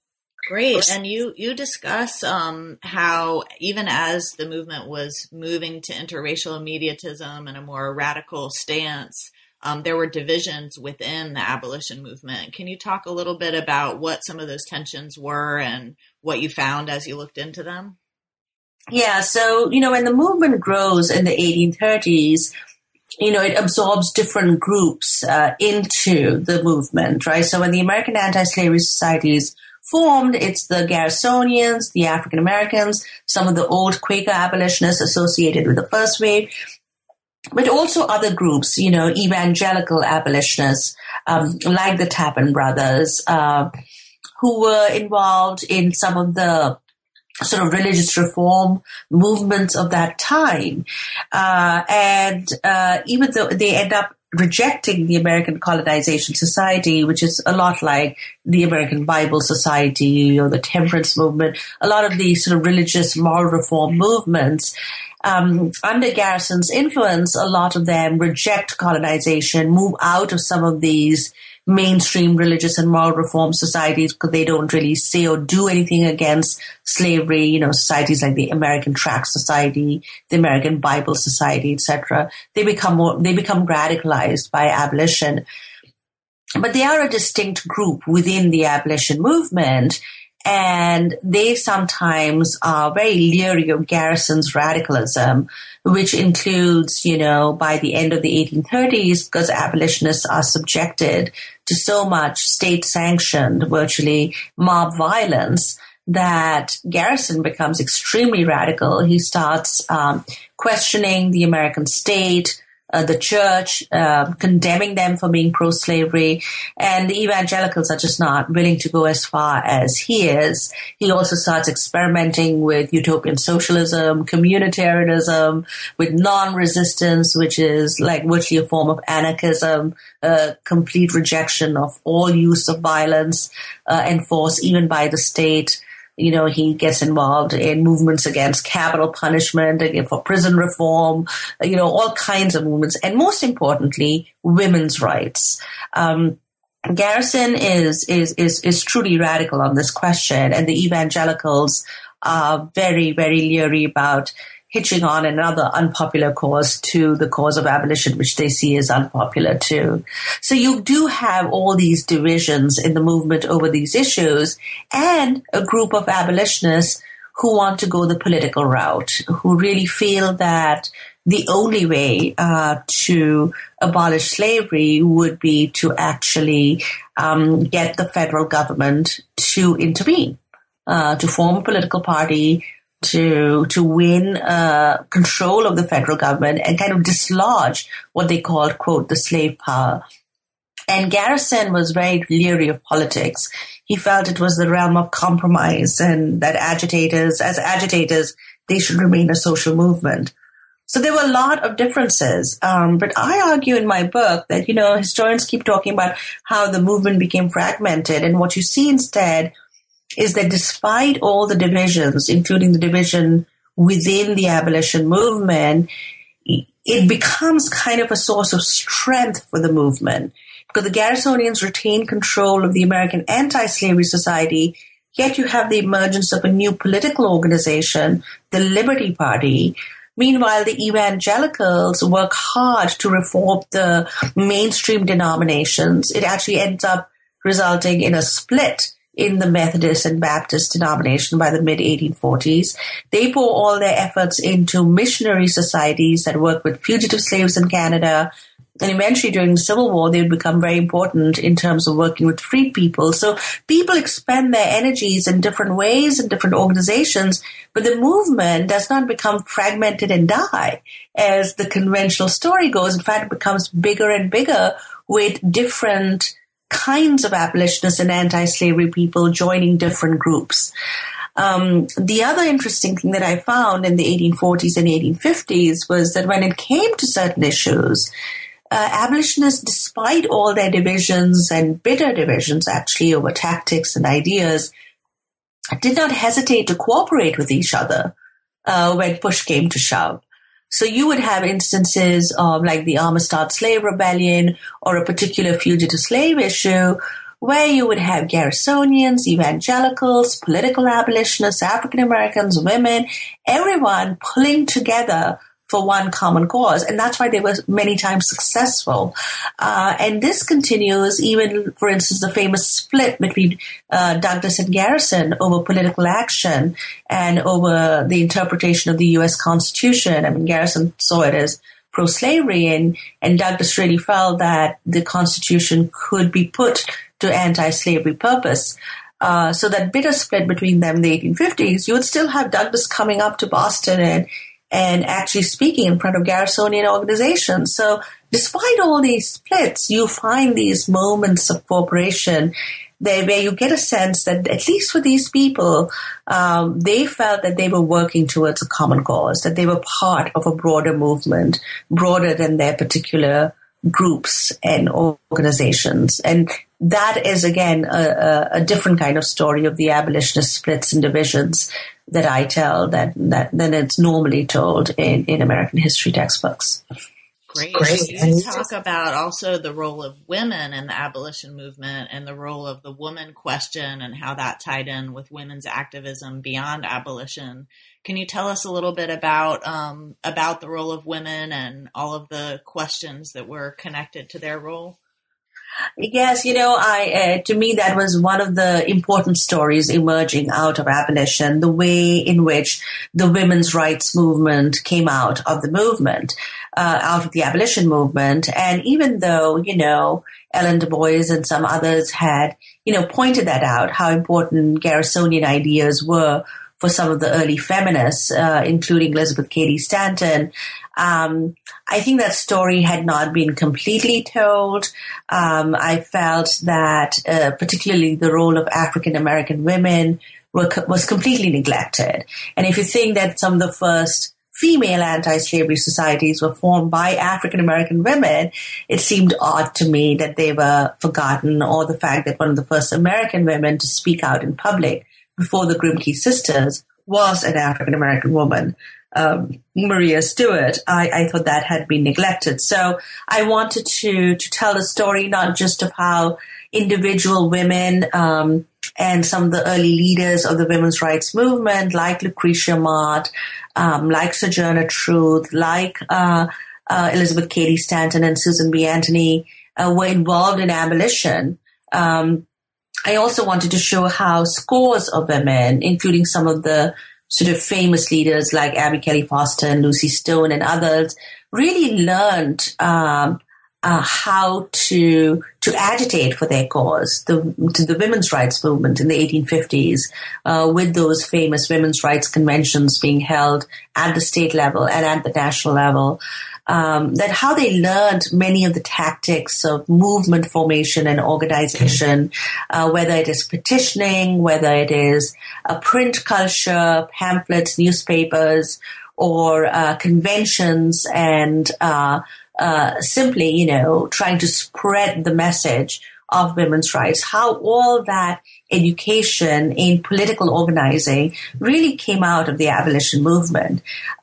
Speaker 1: Great. And you, you discuss um, how even as the movement was moving to interracial immediatism and a more radical stance, um, there were divisions within the abolition movement. Can you talk a little bit about what some of those tensions were and what you found as you looked into them?
Speaker 2: Yeah, so, you know, when the movement grows in the eighteen thirties, you know, it absorbs different groups uh, into the movement, right? So when the American Anti-Slavery Societies formed, it's the Garrisonians, the African Americans, some of the old Quaker abolitionists associated with the first wave, but also other groups, you know, evangelical abolitionists, um, like the Tappan brothers, uh, who were involved in some of the sort of religious reform movements of that time. Uh, and uh, even though they end up rejecting the American Colonization Society, which is a lot like the American Bible Society or the temperance movement, a lot of these sort of religious moral reform movements, um, under Garrison's influence, a lot of them reject colonization, move out of some of these mainstream religious and moral reform societies because they don't really say or do anything against slavery, you know, societies like the American Tract Society, the American Bible Society, et cetera. They become more, they become radicalized by abolition. But they are a distinct group within the abolition movement, and they sometimes are very leery of Garrison's radicalism, which includes, you know, by the end of the eighteen thirties, because abolitionists are subjected to so much state-sanctioned, virtually mob violence, that Garrison becomes extremely radical. He starts um, questioning the American state, Uh, the church, uh, condemning them for being pro-slavery, and the evangelicals are just not willing to go as far as he is. He also starts experimenting with utopian socialism, communitarianism, with non-resistance, which is like virtually a form of anarchism, a complete rejection of all use of violence uh, and force, even by the state. You know, he gets involved in movements against capital punishment, again, for prison reform, you know, all kinds of movements. And most importantly, women's rights. Um, Garrison is, is, is, is truly radical on this question. And the evangelicals are very, very leery about hitching on another unpopular cause to the cause of abolition, which they see as unpopular too. So you do have all these divisions in the movement over these issues, and a group of abolitionists who want to go the political route, who really feel that the only way uh, to abolish slavery would be to actually um, get the federal government to intervene, uh, to form a political party, to to win uh, control of the federal government and kind of dislodge what they called, quote, the slave power. And Garrison was very leery of politics. He felt it was the realm of compromise and that agitators, as agitators, they should remain a social movement. So there were a lot of differences. Um, but I argue in my book that, you know, historians keep talking about how the movement became fragmented. And what you see instead is that despite all the divisions, including the division within the abolition movement, it becomes kind of a source of strength for the movement because the Garrisonians retain control of the American Anti-Slavery Society, yet you have the emergence of a new political organization, the Liberty Party. Meanwhile, the evangelicals work hard to reform the mainstream denominations. It actually ends up resulting in a split in the Methodist and Baptist denomination by the mid eighteen forties. They pour all their efforts into missionary societies that work with fugitive slaves in Canada. And eventually during the Civil War, they would become very important in terms of working with freed people. So people expend their energies in different ways in different organizations, but the movement does not become fragmented and die as the conventional story goes. In fact, it becomes bigger and bigger with different kinds of abolitionists and anti-slavery people joining different groups. Um, the other interesting thing that I found in the eighteen forties and eighteen fifties was that when it came to certain issues, uh, abolitionists, despite all their divisions and bitter divisions actually over tactics and ideas, did not hesitate to cooperate with each other uh, when push came to shove. So you would have instances of like the Amistad Slave Rebellion or a particular fugitive slave issue where you would have Garrisonians, evangelicals, political abolitionists, African Americans, women, everyone pulling together for one common cause. And that's why they were many times successful. Uh, and this continues even, for instance, the famous split between uh, Douglas and Garrison over political action and over the interpretation of the U S Constitution. I mean, Garrison saw it as pro-slavery, and, and Douglas really felt that the Constitution could be put to anti-slavery purpose. Uh, so that bitter split between them in the eighteen fifties, you would still have Douglas coming up to Boston and and actually speaking in front of Garrisonian organizations. So despite all these splits, you find these moments of cooperation there where you get a sense that at least for these people, um, they felt that they were working towards a common cause, that they were part of a broader movement, broader than their particular groups and organizations. And that is, again, a, a, a different kind of story of the abolitionist splits and divisions that I tell that, that than it's normally told in, in American history textbooks.
Speaker 1: Great. Great. You talk about also the role of women in the abolition movement and the role of the woman question and how that tied in with women's activism beyond abolition. Can you tell us a little bit about um, about the role of women and all of the questions that were connected to their role?
Speaker 2: Yes, you know, I uh, to me that was one of the important stories emerging out of abolition, the way in which the women's rights movement came out of the movement, uh, out of the abolition movement. And even though, you know, Ellen Du Bois and some others had, you know, pointed that out, how important Garrisonian ideas were for some of the early feminists, uh, including Elizabeth Cady Stanton, Um, I think that story had not been completely told. Um, I felt that uh, particularly the role of African American women were, was completely neglected. And if you think that some of the first female anti-slavery societies were formed by African American women, it seemed odd to me that they were forgotten, or the fact that one of the first American women to speak out in public before the Grimke sisters was an African American woman. Um, Maria Stewart, I, I thought that had been neglected. So I wanted to, to tell the story not just of how individual women um, and some of the early leaders of the women's rights movement, like Lucretia Mott, um, like Sojourner Truth, like uh, uh, Elizabeth Cady Stanton and Susan B. Anthony uh, were involved in abolition. Um, I also wanted to show how scores of women, including some of the sort of famous leaders like Abby Kelly Foster and Lucy Stone and others, really learned um, uh, how to to agitate for their cause, the, to the women's rights movement in the eighteen fifties, uh, with those famous women's rights conventions being held at the state level and at the national level. Um, that how they learned many of the tactics of movement formation and organization, uh, whether it is petitioning, whether it is a print culture, pamphlets, newspapers, or uh, conventions and uh, uh, simply, you know, trying to spread the message of women's rights, how all that education in political organizing really came out of the abolition movement.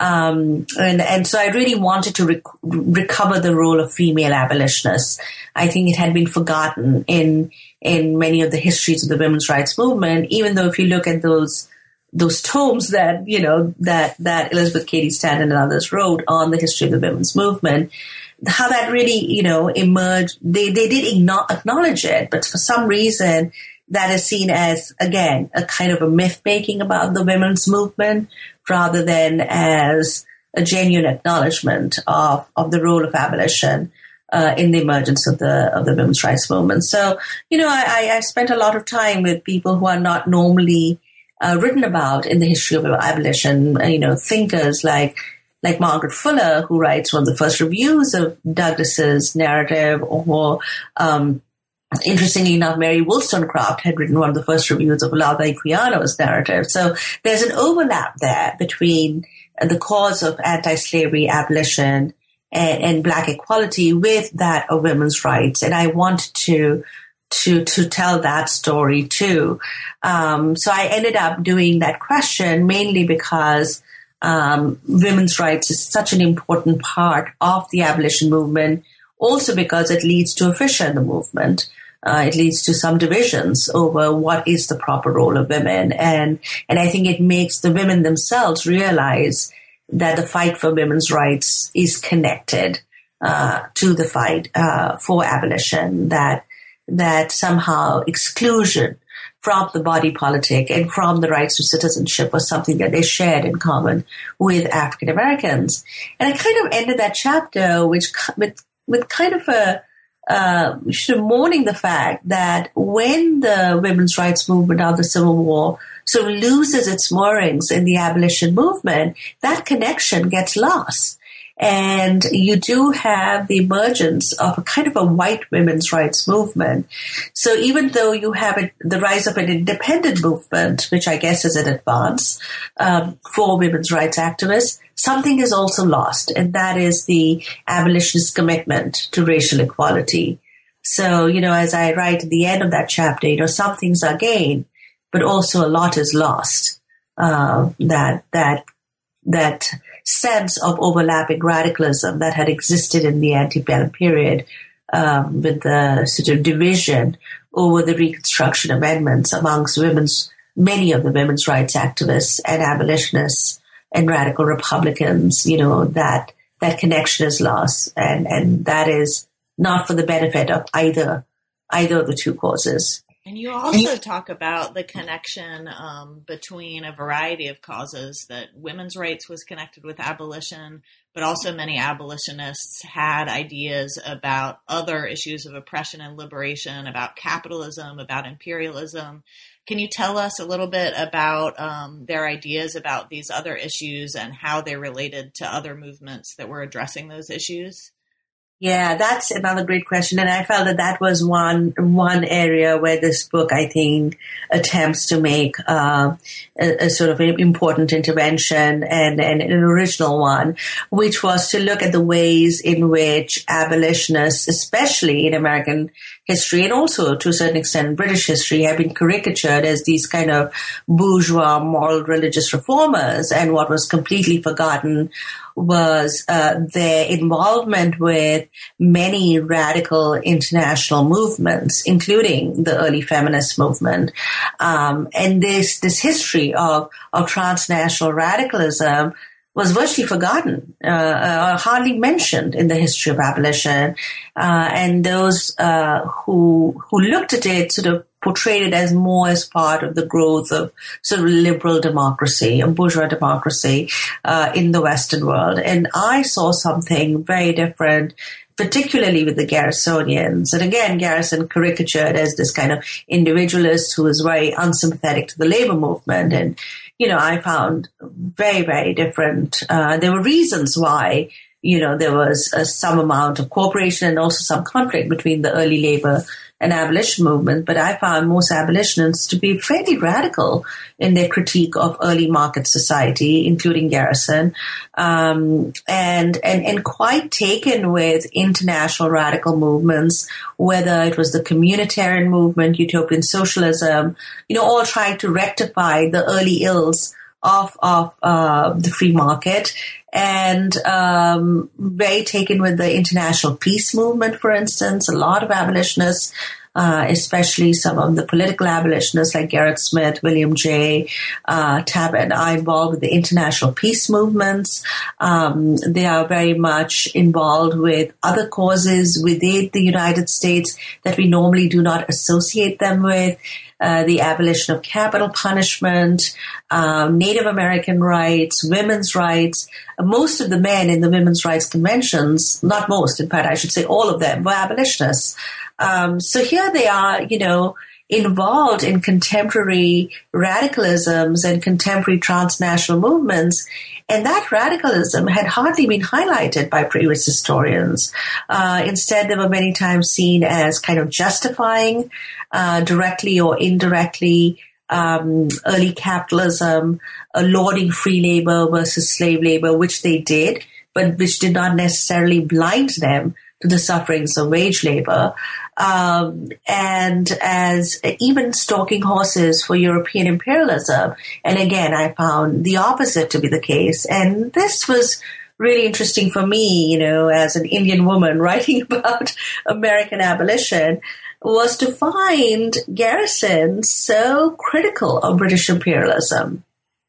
Speaker 2: Um, and, and so I really wanted to rec- recover the role of female abolitionists. I think it had been forgotten in in many of the histories of the women's rights movement, even though if you look at those those tomes that, you know, that, that Elizabeth Cady Stanton and others wrote on the history of the women's movement, how that really, you know, emerged. They, they did acknowledge it, but for some reason that is seen as, again, a kind of a myth making about the women's movement rather than as a genuine acknowledgement of, of the role of abolition uh, in the emergence of the, of the women's rights movement. So, you know, I, I spent a lot of time with people who are not normally uh, written about in the history of abolition, you know, thinkers like like Margaret Fuller, who writes one of the first reviews of Douglas's narrative, or um, interestingly enough, Mary Wollstonecraft had written one of the first reviews of Olaudah Equiano's narrative. So there's an overlap there between the cause of anti-slavery abolition and, and Black equality with that of women's rights. And I wanted to to to tell that story too. Um, so I ended up doing that question mainly because Um, women's rights is such an important part of the abolition movement, also because it leads to a fissure in the movement. Uh, it leads to some divisions over what is the proper role of women. And, and I think it makes the women themselves realize that the fight for women's rights is connected uh, to the fight uh, for abolition, that, that somehow exclusion from the body politic and from the rights to citizenship was something that they shared in common with African Americans. And I kind of ended that chapter which, with, with kind of a uh, sort of mourning the fact that when the women's rights movement of the Civil War sort of loses its moorings in the abolition movement, that connection gets lost. And you do have the emergence of a kind of a white women's rights movement. So even though you have it, the rise of an independent movement, which I guess is an advance um, for women's rights activists, something is also lost, and that is the abolitionist commitment to racial equality. So, you know, as I write at the end of that chapter, you know, some things are gained, but also a lot is lost. Uh, that that that. sense of overlapping radicalism that had existed in the antebellum period um, with the sort of division over the Reconstruction amendments amongst women's, many of the women's rights activists and abolitionists and radical Republicans, you know, that that connection is lost. And, and that is not for the benefit of either, either of the two causes.
Speaker 1: And you also talk about the connection um, between a variety of causes, that women's rights was connected with abolition, but also many abolitionists had ideas about other issues of oppression and liberation, about capitalism, about imperialism. Can you tell us a little bit about um, their ideas about these other issues and how they related to other movements that were addressing those issues?
Speaker 2: Yeah, that's another great question. And I felt that that was one one area where this book, I think, attempts to make uh, a, a sort of important intervention and, and an original one, which was to look at the ways in which abolitionists, especially in American history and also to a certain extent British history, have been caricatured as these kind of bourgeois moral religious reformers. And what was completely forgotten was uh, their involvement with many radical international movements, including the early feminist movement. Um, and this this history of, of transnational radicalism was virtually forgotten, uh, uh, hardly mentioned in the history of abolition. Uh, and those uh, who who looked at it sort of portrayed it as more as part of the growth of sort of liberal democracy and bourgeois democracy uh, in the Western world. And I saw something very different, particularly with the Garrisonians. And again, Garrison caricatured as this kind of individualist who was very unsympathetic to the labor movement. And, you know, I found very, very different. Uh, there were reasons why you know, there was uh, some amount of cooperation and also some conflict between the early labor and abolition movement. But I found most abolitionists to be fairly radical in their critique of early market society, including Garrison, um, and, and, and quite taken with international radical movements, whether it was the communitarian movement, utopian socialism, you know, all trying to rectify the early ills of, of uh, the free market. And um, very taken with the international peace movement, for instance. A lot of abolitionists, uh, especially some of the political abolitionists like Gerrit Smith, William Jay, uh, Tabet, are involved with the international peace movements. Um, they are very much involved with other causes within the United States that we normally do not associate them with. Uh, the abolition of capital punishment, um, Native American rights, women's rights. Most of the men in the women's rights conventions, not most, in fact, I should say all of them, were abolitionists. Um, so here they are, you know, involved in contemporary radicalisms and contemporary transnational movements. And that radicalism had hardly been highlighted by previous historians. Uh, instead, they were many times seen as kind of justifying, uh, directly or indirectly, um, early capitalism, uh, lauding free labor versus slave labor, which they did, but which did not necessarily blind them to the sufferings of wage labor, um, and as even stalking horses for European imperialism. And again, I found the opposite to be the case. And this was really interesting for me, you know, as an Indian woman writing about American abolition, was to find Garrison so critical of British imperialism.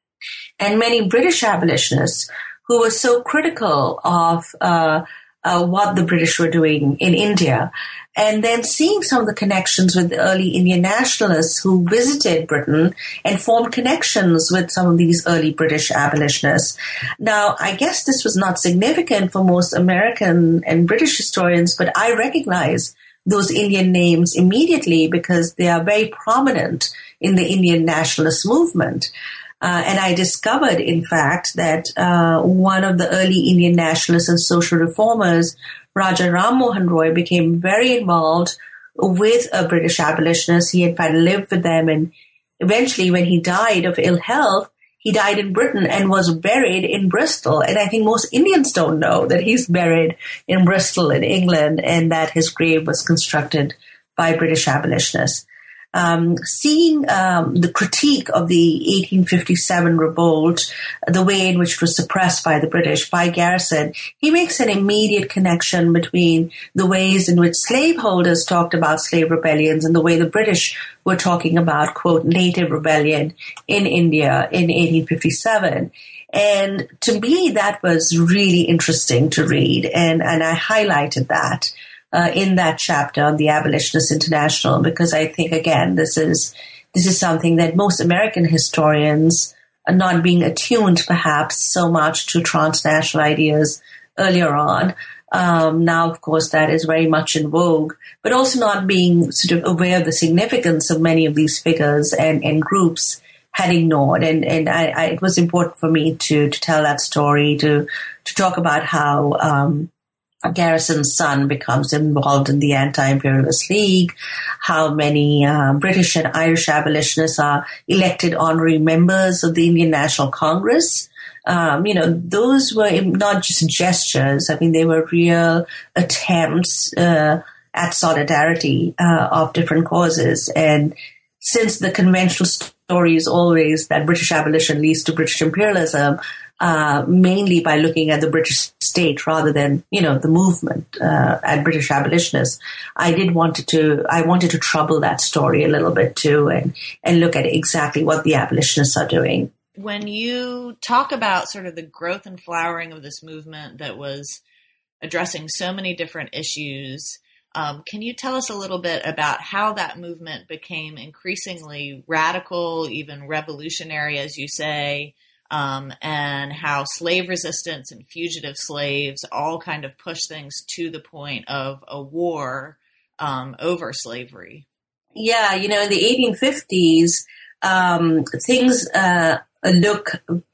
Speaker 2: And many British abolitionists who were so critical of uh, uh, what the British were doing in India. And then seeing some of the connections with the early Indian nationalists who visited Britain and formed connections with some of these early British abolitionists. Now, I guess this was not significant for most American and British historians, but I recognize those Indian names immediately because they are very prominent in the Indian nationalist movement. Uh, and I discovered, in fact, that uh, one of the early Indian nationalists and social reformers, Raja Ram Mohan Roy, became very involved with a British abolitionist. He, in fact, lived with them. And eventually, when he died of ill health, he died in Britain and was buried in Bristol. And I think most Indians don't know that he's buried in Bristol in England and that his grave was constructed by British abolitionists. Um, seeing um, the critique of the eighteen fifty-seven revolt, the way in which it was suppressed by the British, by Garrison, he makes an immediate connection between the ways in which slaveholders talked about slave rebellions and the way the British were talking about, quote, native rebellion in India in eighteen fifty-seven. And to me, that was really interesting to read, and, and I highlighted that. Uh, in that chapter on the Abolitionist International, because I think, again, this is this is something that most American historians are not being attuned, perhaps, so much to transnational ideas earlier on. Um, now, of course, that is very much in vogue, but also not being sort of aware of the significance of many of these figures and, and groups had ignored. And, and I, I, it was important for me to, to tell that story, to, to talk about how um, Garrison's son becomes involved in the Anti-Imperialist League, how many uh, British and Irish abolitionists are elected honorary members of the Indian National Congress. Um, you know, those were not just gestures. I mean, they were real attempts uh, at solidarity uh, of different causes. And since the conventional story is always that British abolition leads to British imperialism, Uh, mainly by looking at the British state rather than, you know, the movement uh, at British abolitionists. I did wanted to, I wanted to trouble that story a little bit too and, and look at exactly what the abolitionists are doing.
Speaker 1: When you talk about sort of the growth and flowering of this movement that was addressing so many different issues, um, can you tell us a little bit about how that movement became increasingly radical, even revolutionary, as you say, Um, and how slave resistance and fugitive slaves all kind of push things to the point of a war um, over slavery?
Speaker 2: Yeah, you know, in the eighteen fifties, um, things uh, look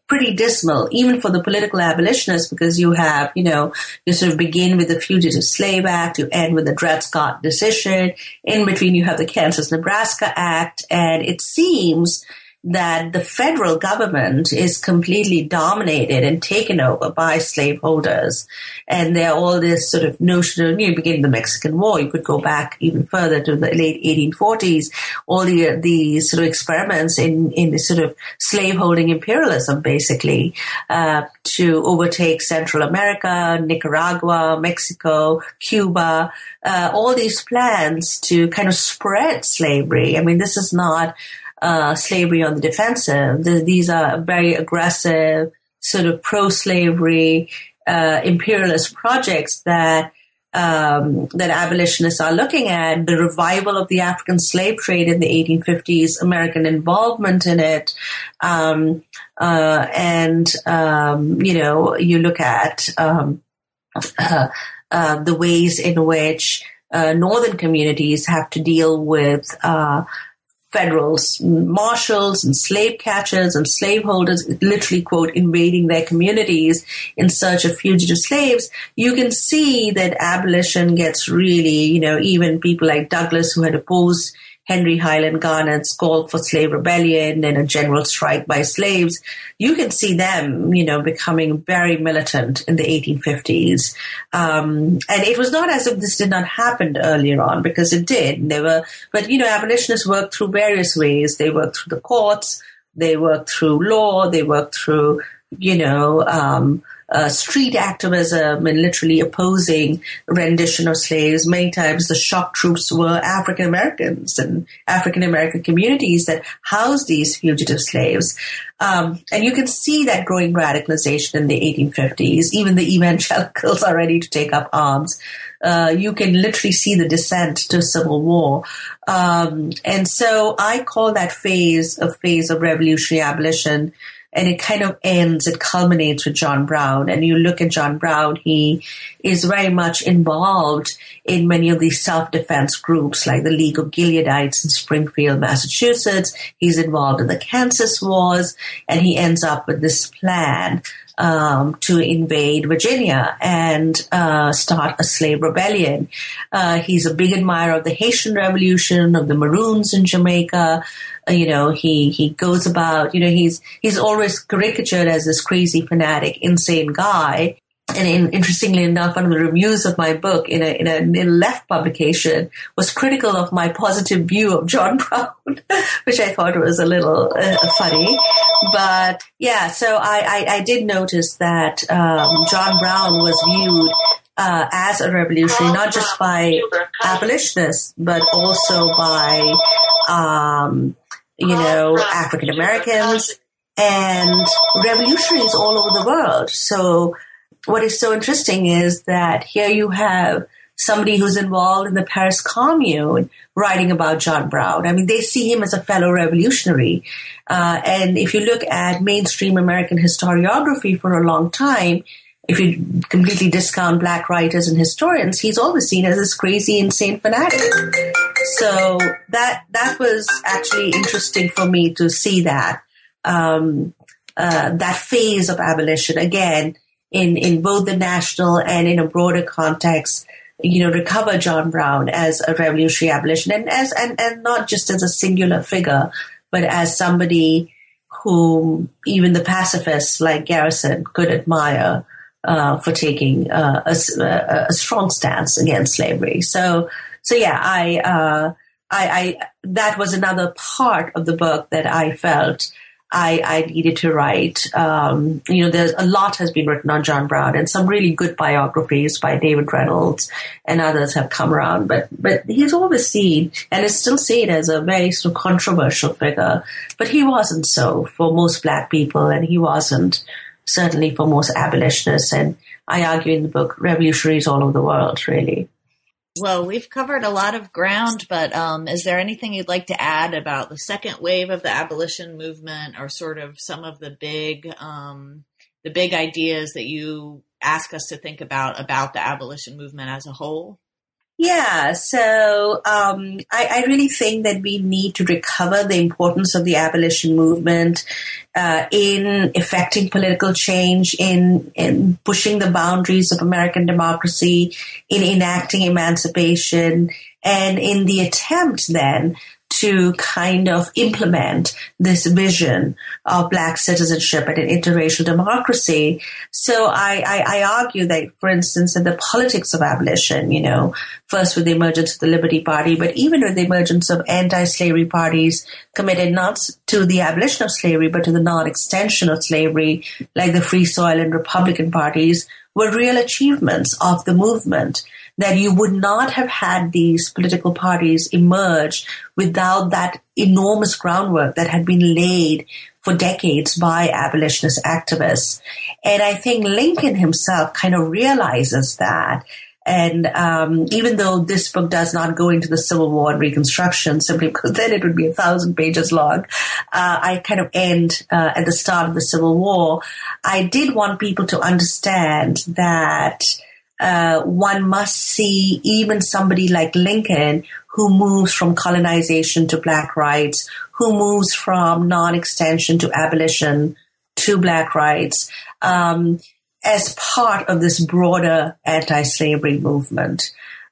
Speaker 2: pretty dismal, even for the political abolitionists, because you have, you know, you sort of begin with the Fugitive Slave Act, you end with the Dred Scott decision. In between, you have the Kansas-Nebraska Act, and it seems that the federal government is completely dominated and taken over by slaveholders. And there are all this sort of notion of, you begin the Mexican War, you could go back even further to the late eighteen forties, all the, the sort of experiments in, in the sort of slaveholding imperialism, basically, uh, to overtake Central America, Nicaragua, Mexico, Cuba, uh, all these plans to kind of spread slavery. I mean, this is not Uh, slavery on the defensive. The, these are very aggressive, sort of pro-slavery, uh, imperialist projects that um, that abolitionists are looking at. The revival of the African slave trade in the eighteen fifties, American involvement in it, um, uh, and um, you know, you look at um, uh, uh, the ways in which uh, northern communities have to deal with Uh, federal marshals and slave catchers and slaveholders, literally, quote, invading their communities in search of fugitive slaves. You can see that abolition gets really, you know, even people like Douglass, who had opposed Henry Highland Garnett's call for slave rebellion and a general strike by slaves, you can see them, you know, becoming very militant in the eighteen fifties. Um, and it was not as if this did not happen earlier on, because it did. They were, but, you know, abolitionists worked through various ways. They worked through the courts, they worked through law, they worked through, you know, um, Uh, street activism and literally opposing rendition of slaves. Many times the shock troops were African Americans and African American communities that housed these fugitive slaves. Um, and you can see that growing radicalization in the eighteen fifties. Even the evangelicals are ready to take up arms. Uh, you can literally see the descent to civil war. Um, and so I call that phase a phase of revolutionary abolition. And it kind of ends, it culminates with John Brown. And you look at John Brown, he is very much involved in many of these self-defense groups like the League of Gileadites in Springfield, Massachusetts. He's involved in the Kansas Wars, and he ends up with this plan um, to invade Virginia and uh, start a slave rebellion. Uh, he's a big admirer of the Haitian Revolution, of the Maroons in Jamaica. Uh, you know, he, he goes about, you know, he's, he's always caricatured as this crazy fanatic, insane guy. And in, interestingly enough, one of the reviews of my book in a, in a, in a left publication was critical of my positive view of John Brown, which I thought was a little uh, funny. But yeah, so I, I, I did notice that um, John Brown was viewed uh, as a revolutionary, not just by abolitionists, but also by um, you know, African Americans and revolutionaries all over the world. So what is so interesting is that here you have somebody who's involved in the Paris Commune writing about John Brown. I mean, they see him as a fellow revolutionary. Uh, and if you look at mainstream American historiography for a long time, if you completely discount Black writers and historians, he's always seen as this crazy, insane fanatic. So that that was actually interesting for me to see that um, uh, that phase of abolition again in in both the national and in a broader context. You know, recover John Brown as a revolutionary abolition, and as and, and not just as a singular figure, but as somebody whom even the pacifists like Garrison could admire. Uh, for taking uh, a, a strong stance against slavery. So, so yeah, I, uh, I, I, that was another part of the book that I felt I, I needed to write. Um, you know, there's a lot has been written on John Brown, and some really good biographies by David Reynolds and others have come around. But, but he's always seen and is still seen as a very sort of controversial figure. But he wasn't so for most Black people, and he wasn't. Certainly for most abolitionists, and I argue in the book, revolutionaries all over the world, really.
Speaker 1: Well, we've covered a lot of ground, but um, is there anything you'd like to add about the second wave of the abolition movement, or sort of some of the big, um, the big ideas that you ask us to think about about the abolition movement as a whole?
Speaker 2: Yeah, so um, I, I really think that we need to recover the importance of the abolition movement uh, in effecting political change, in, in pushing the boundaries of American democracy, in enacting emancipation, and in the attempt then to kind of implement this vision of Black citizenship and an interracial democracy. So I, I, I argue that, for instance, in the politics of abolition, you know, first with the emergence of the Liberty Party, but even with the emergence of anti-slavery parties committed not to the abolition of slavery, but to the non-extension of slavery, like the Free Soil and Republican parties, were real achievements of the movement, that you would not have had these political parties emerge without that enormous groundwork that had been laid for decades by abolitionist activists. And I think Lincoln himself kind of realizes that. And um, even though this book does not go into the Civil War and Reconstruction, simply because then it would be a thousand pages long, uh, I kind of end uh, at the start of the Civil War. I did want people to understand that Uh, one must see even somebody like Lincoln, who moves from colonization to Black rights, who moves from non-extension to abolition to Black rights, um, as part of this broader anti-slavery movement.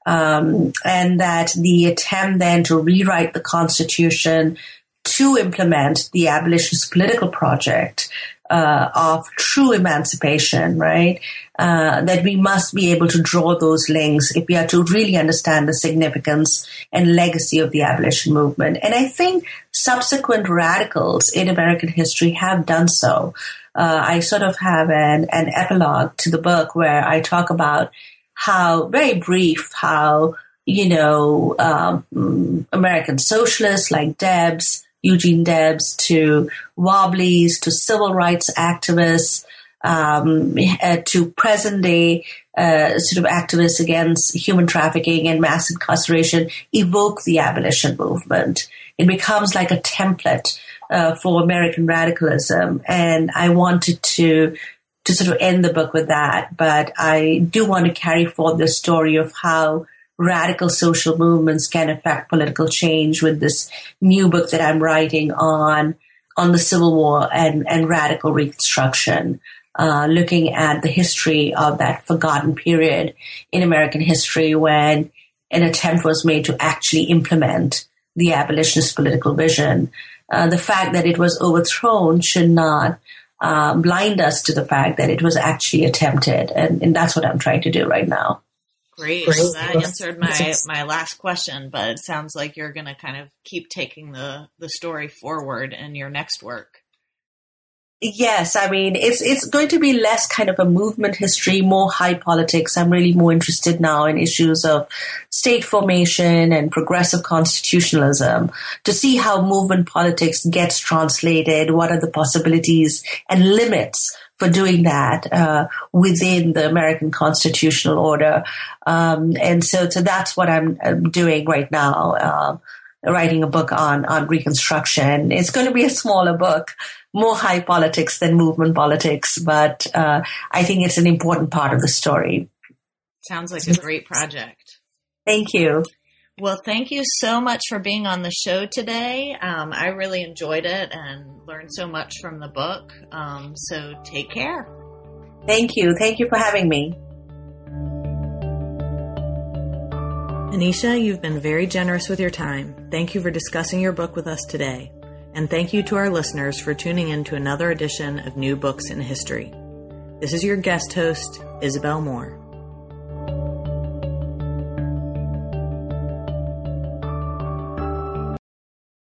Speaker 2: Um, and that the attempt then to rewrite the Constitution to implement the abolitionist political project uh, of true emancipation, right? Uh, that we must be able to draw those links if we are to really understand the significance and legacy of the abolition movement. And I think subsequent radicals in American history have done so. Uh, I sort of have an, an epilogue to the book where I talk about how, very brief, how, you know, um, American socialists like Debs, Eugene Debs, to Wobblies, to civil rights activists, um, uh, to present day uh, sort of activists against human trafficking and mass incarceration evoke the abolition movement. It becomes like a template uh, for American radicalism. And I wanted to to sort of end the book with that. But I do want to carry forward the story of how radical social movements can affect political change with this new book that I'm writing on on the Civil War and, and radical Reconstruction, uh, looking at the history of that forgotten period in American history when an attempt was made to actually implement the abolitionist political vision. Uh, the fact that it was overthrown should not uh, blind us to the fact that it was actually attempted. And, and that's what I'm trying to do right now.
Speaker 1: Great. Well, that answered my, my last question, but it sounds like you're going to kind of keep taking the, the story forward in your next work.
Speaker 2: Yes, I mean, it's it's going to be less kind of a movement history, more high politics. I'm really more interested now in issues of state formation and progressive constitutionalism to see how movement politics gets translated, what are the possibilities and limits for doing that uh, within the American constitutional order. Um, and so, so that's what I'm, I'm doing right now, uh, writing a book on, on Reconstruction. It's going to be a smaller book, more high politics than movement politics, but uh, I think it's an important part of the story.
Speaker 1: Sounds like a great project.
Speaker 2: Thank you.
Speaker 1: Well, thank you so much for being on the show today. Um, I really enjoyed it and learned so much from the book. Um, so take care.
Speaker 2: Thank you. Thank you for having me.
Speaker 1: Anisha, you've been very generous with your time. Thank you for discussing your book with us today. And thank you to our listeners for tuning in to another edition of New Books in History. This is your guest host, Isabel Moore.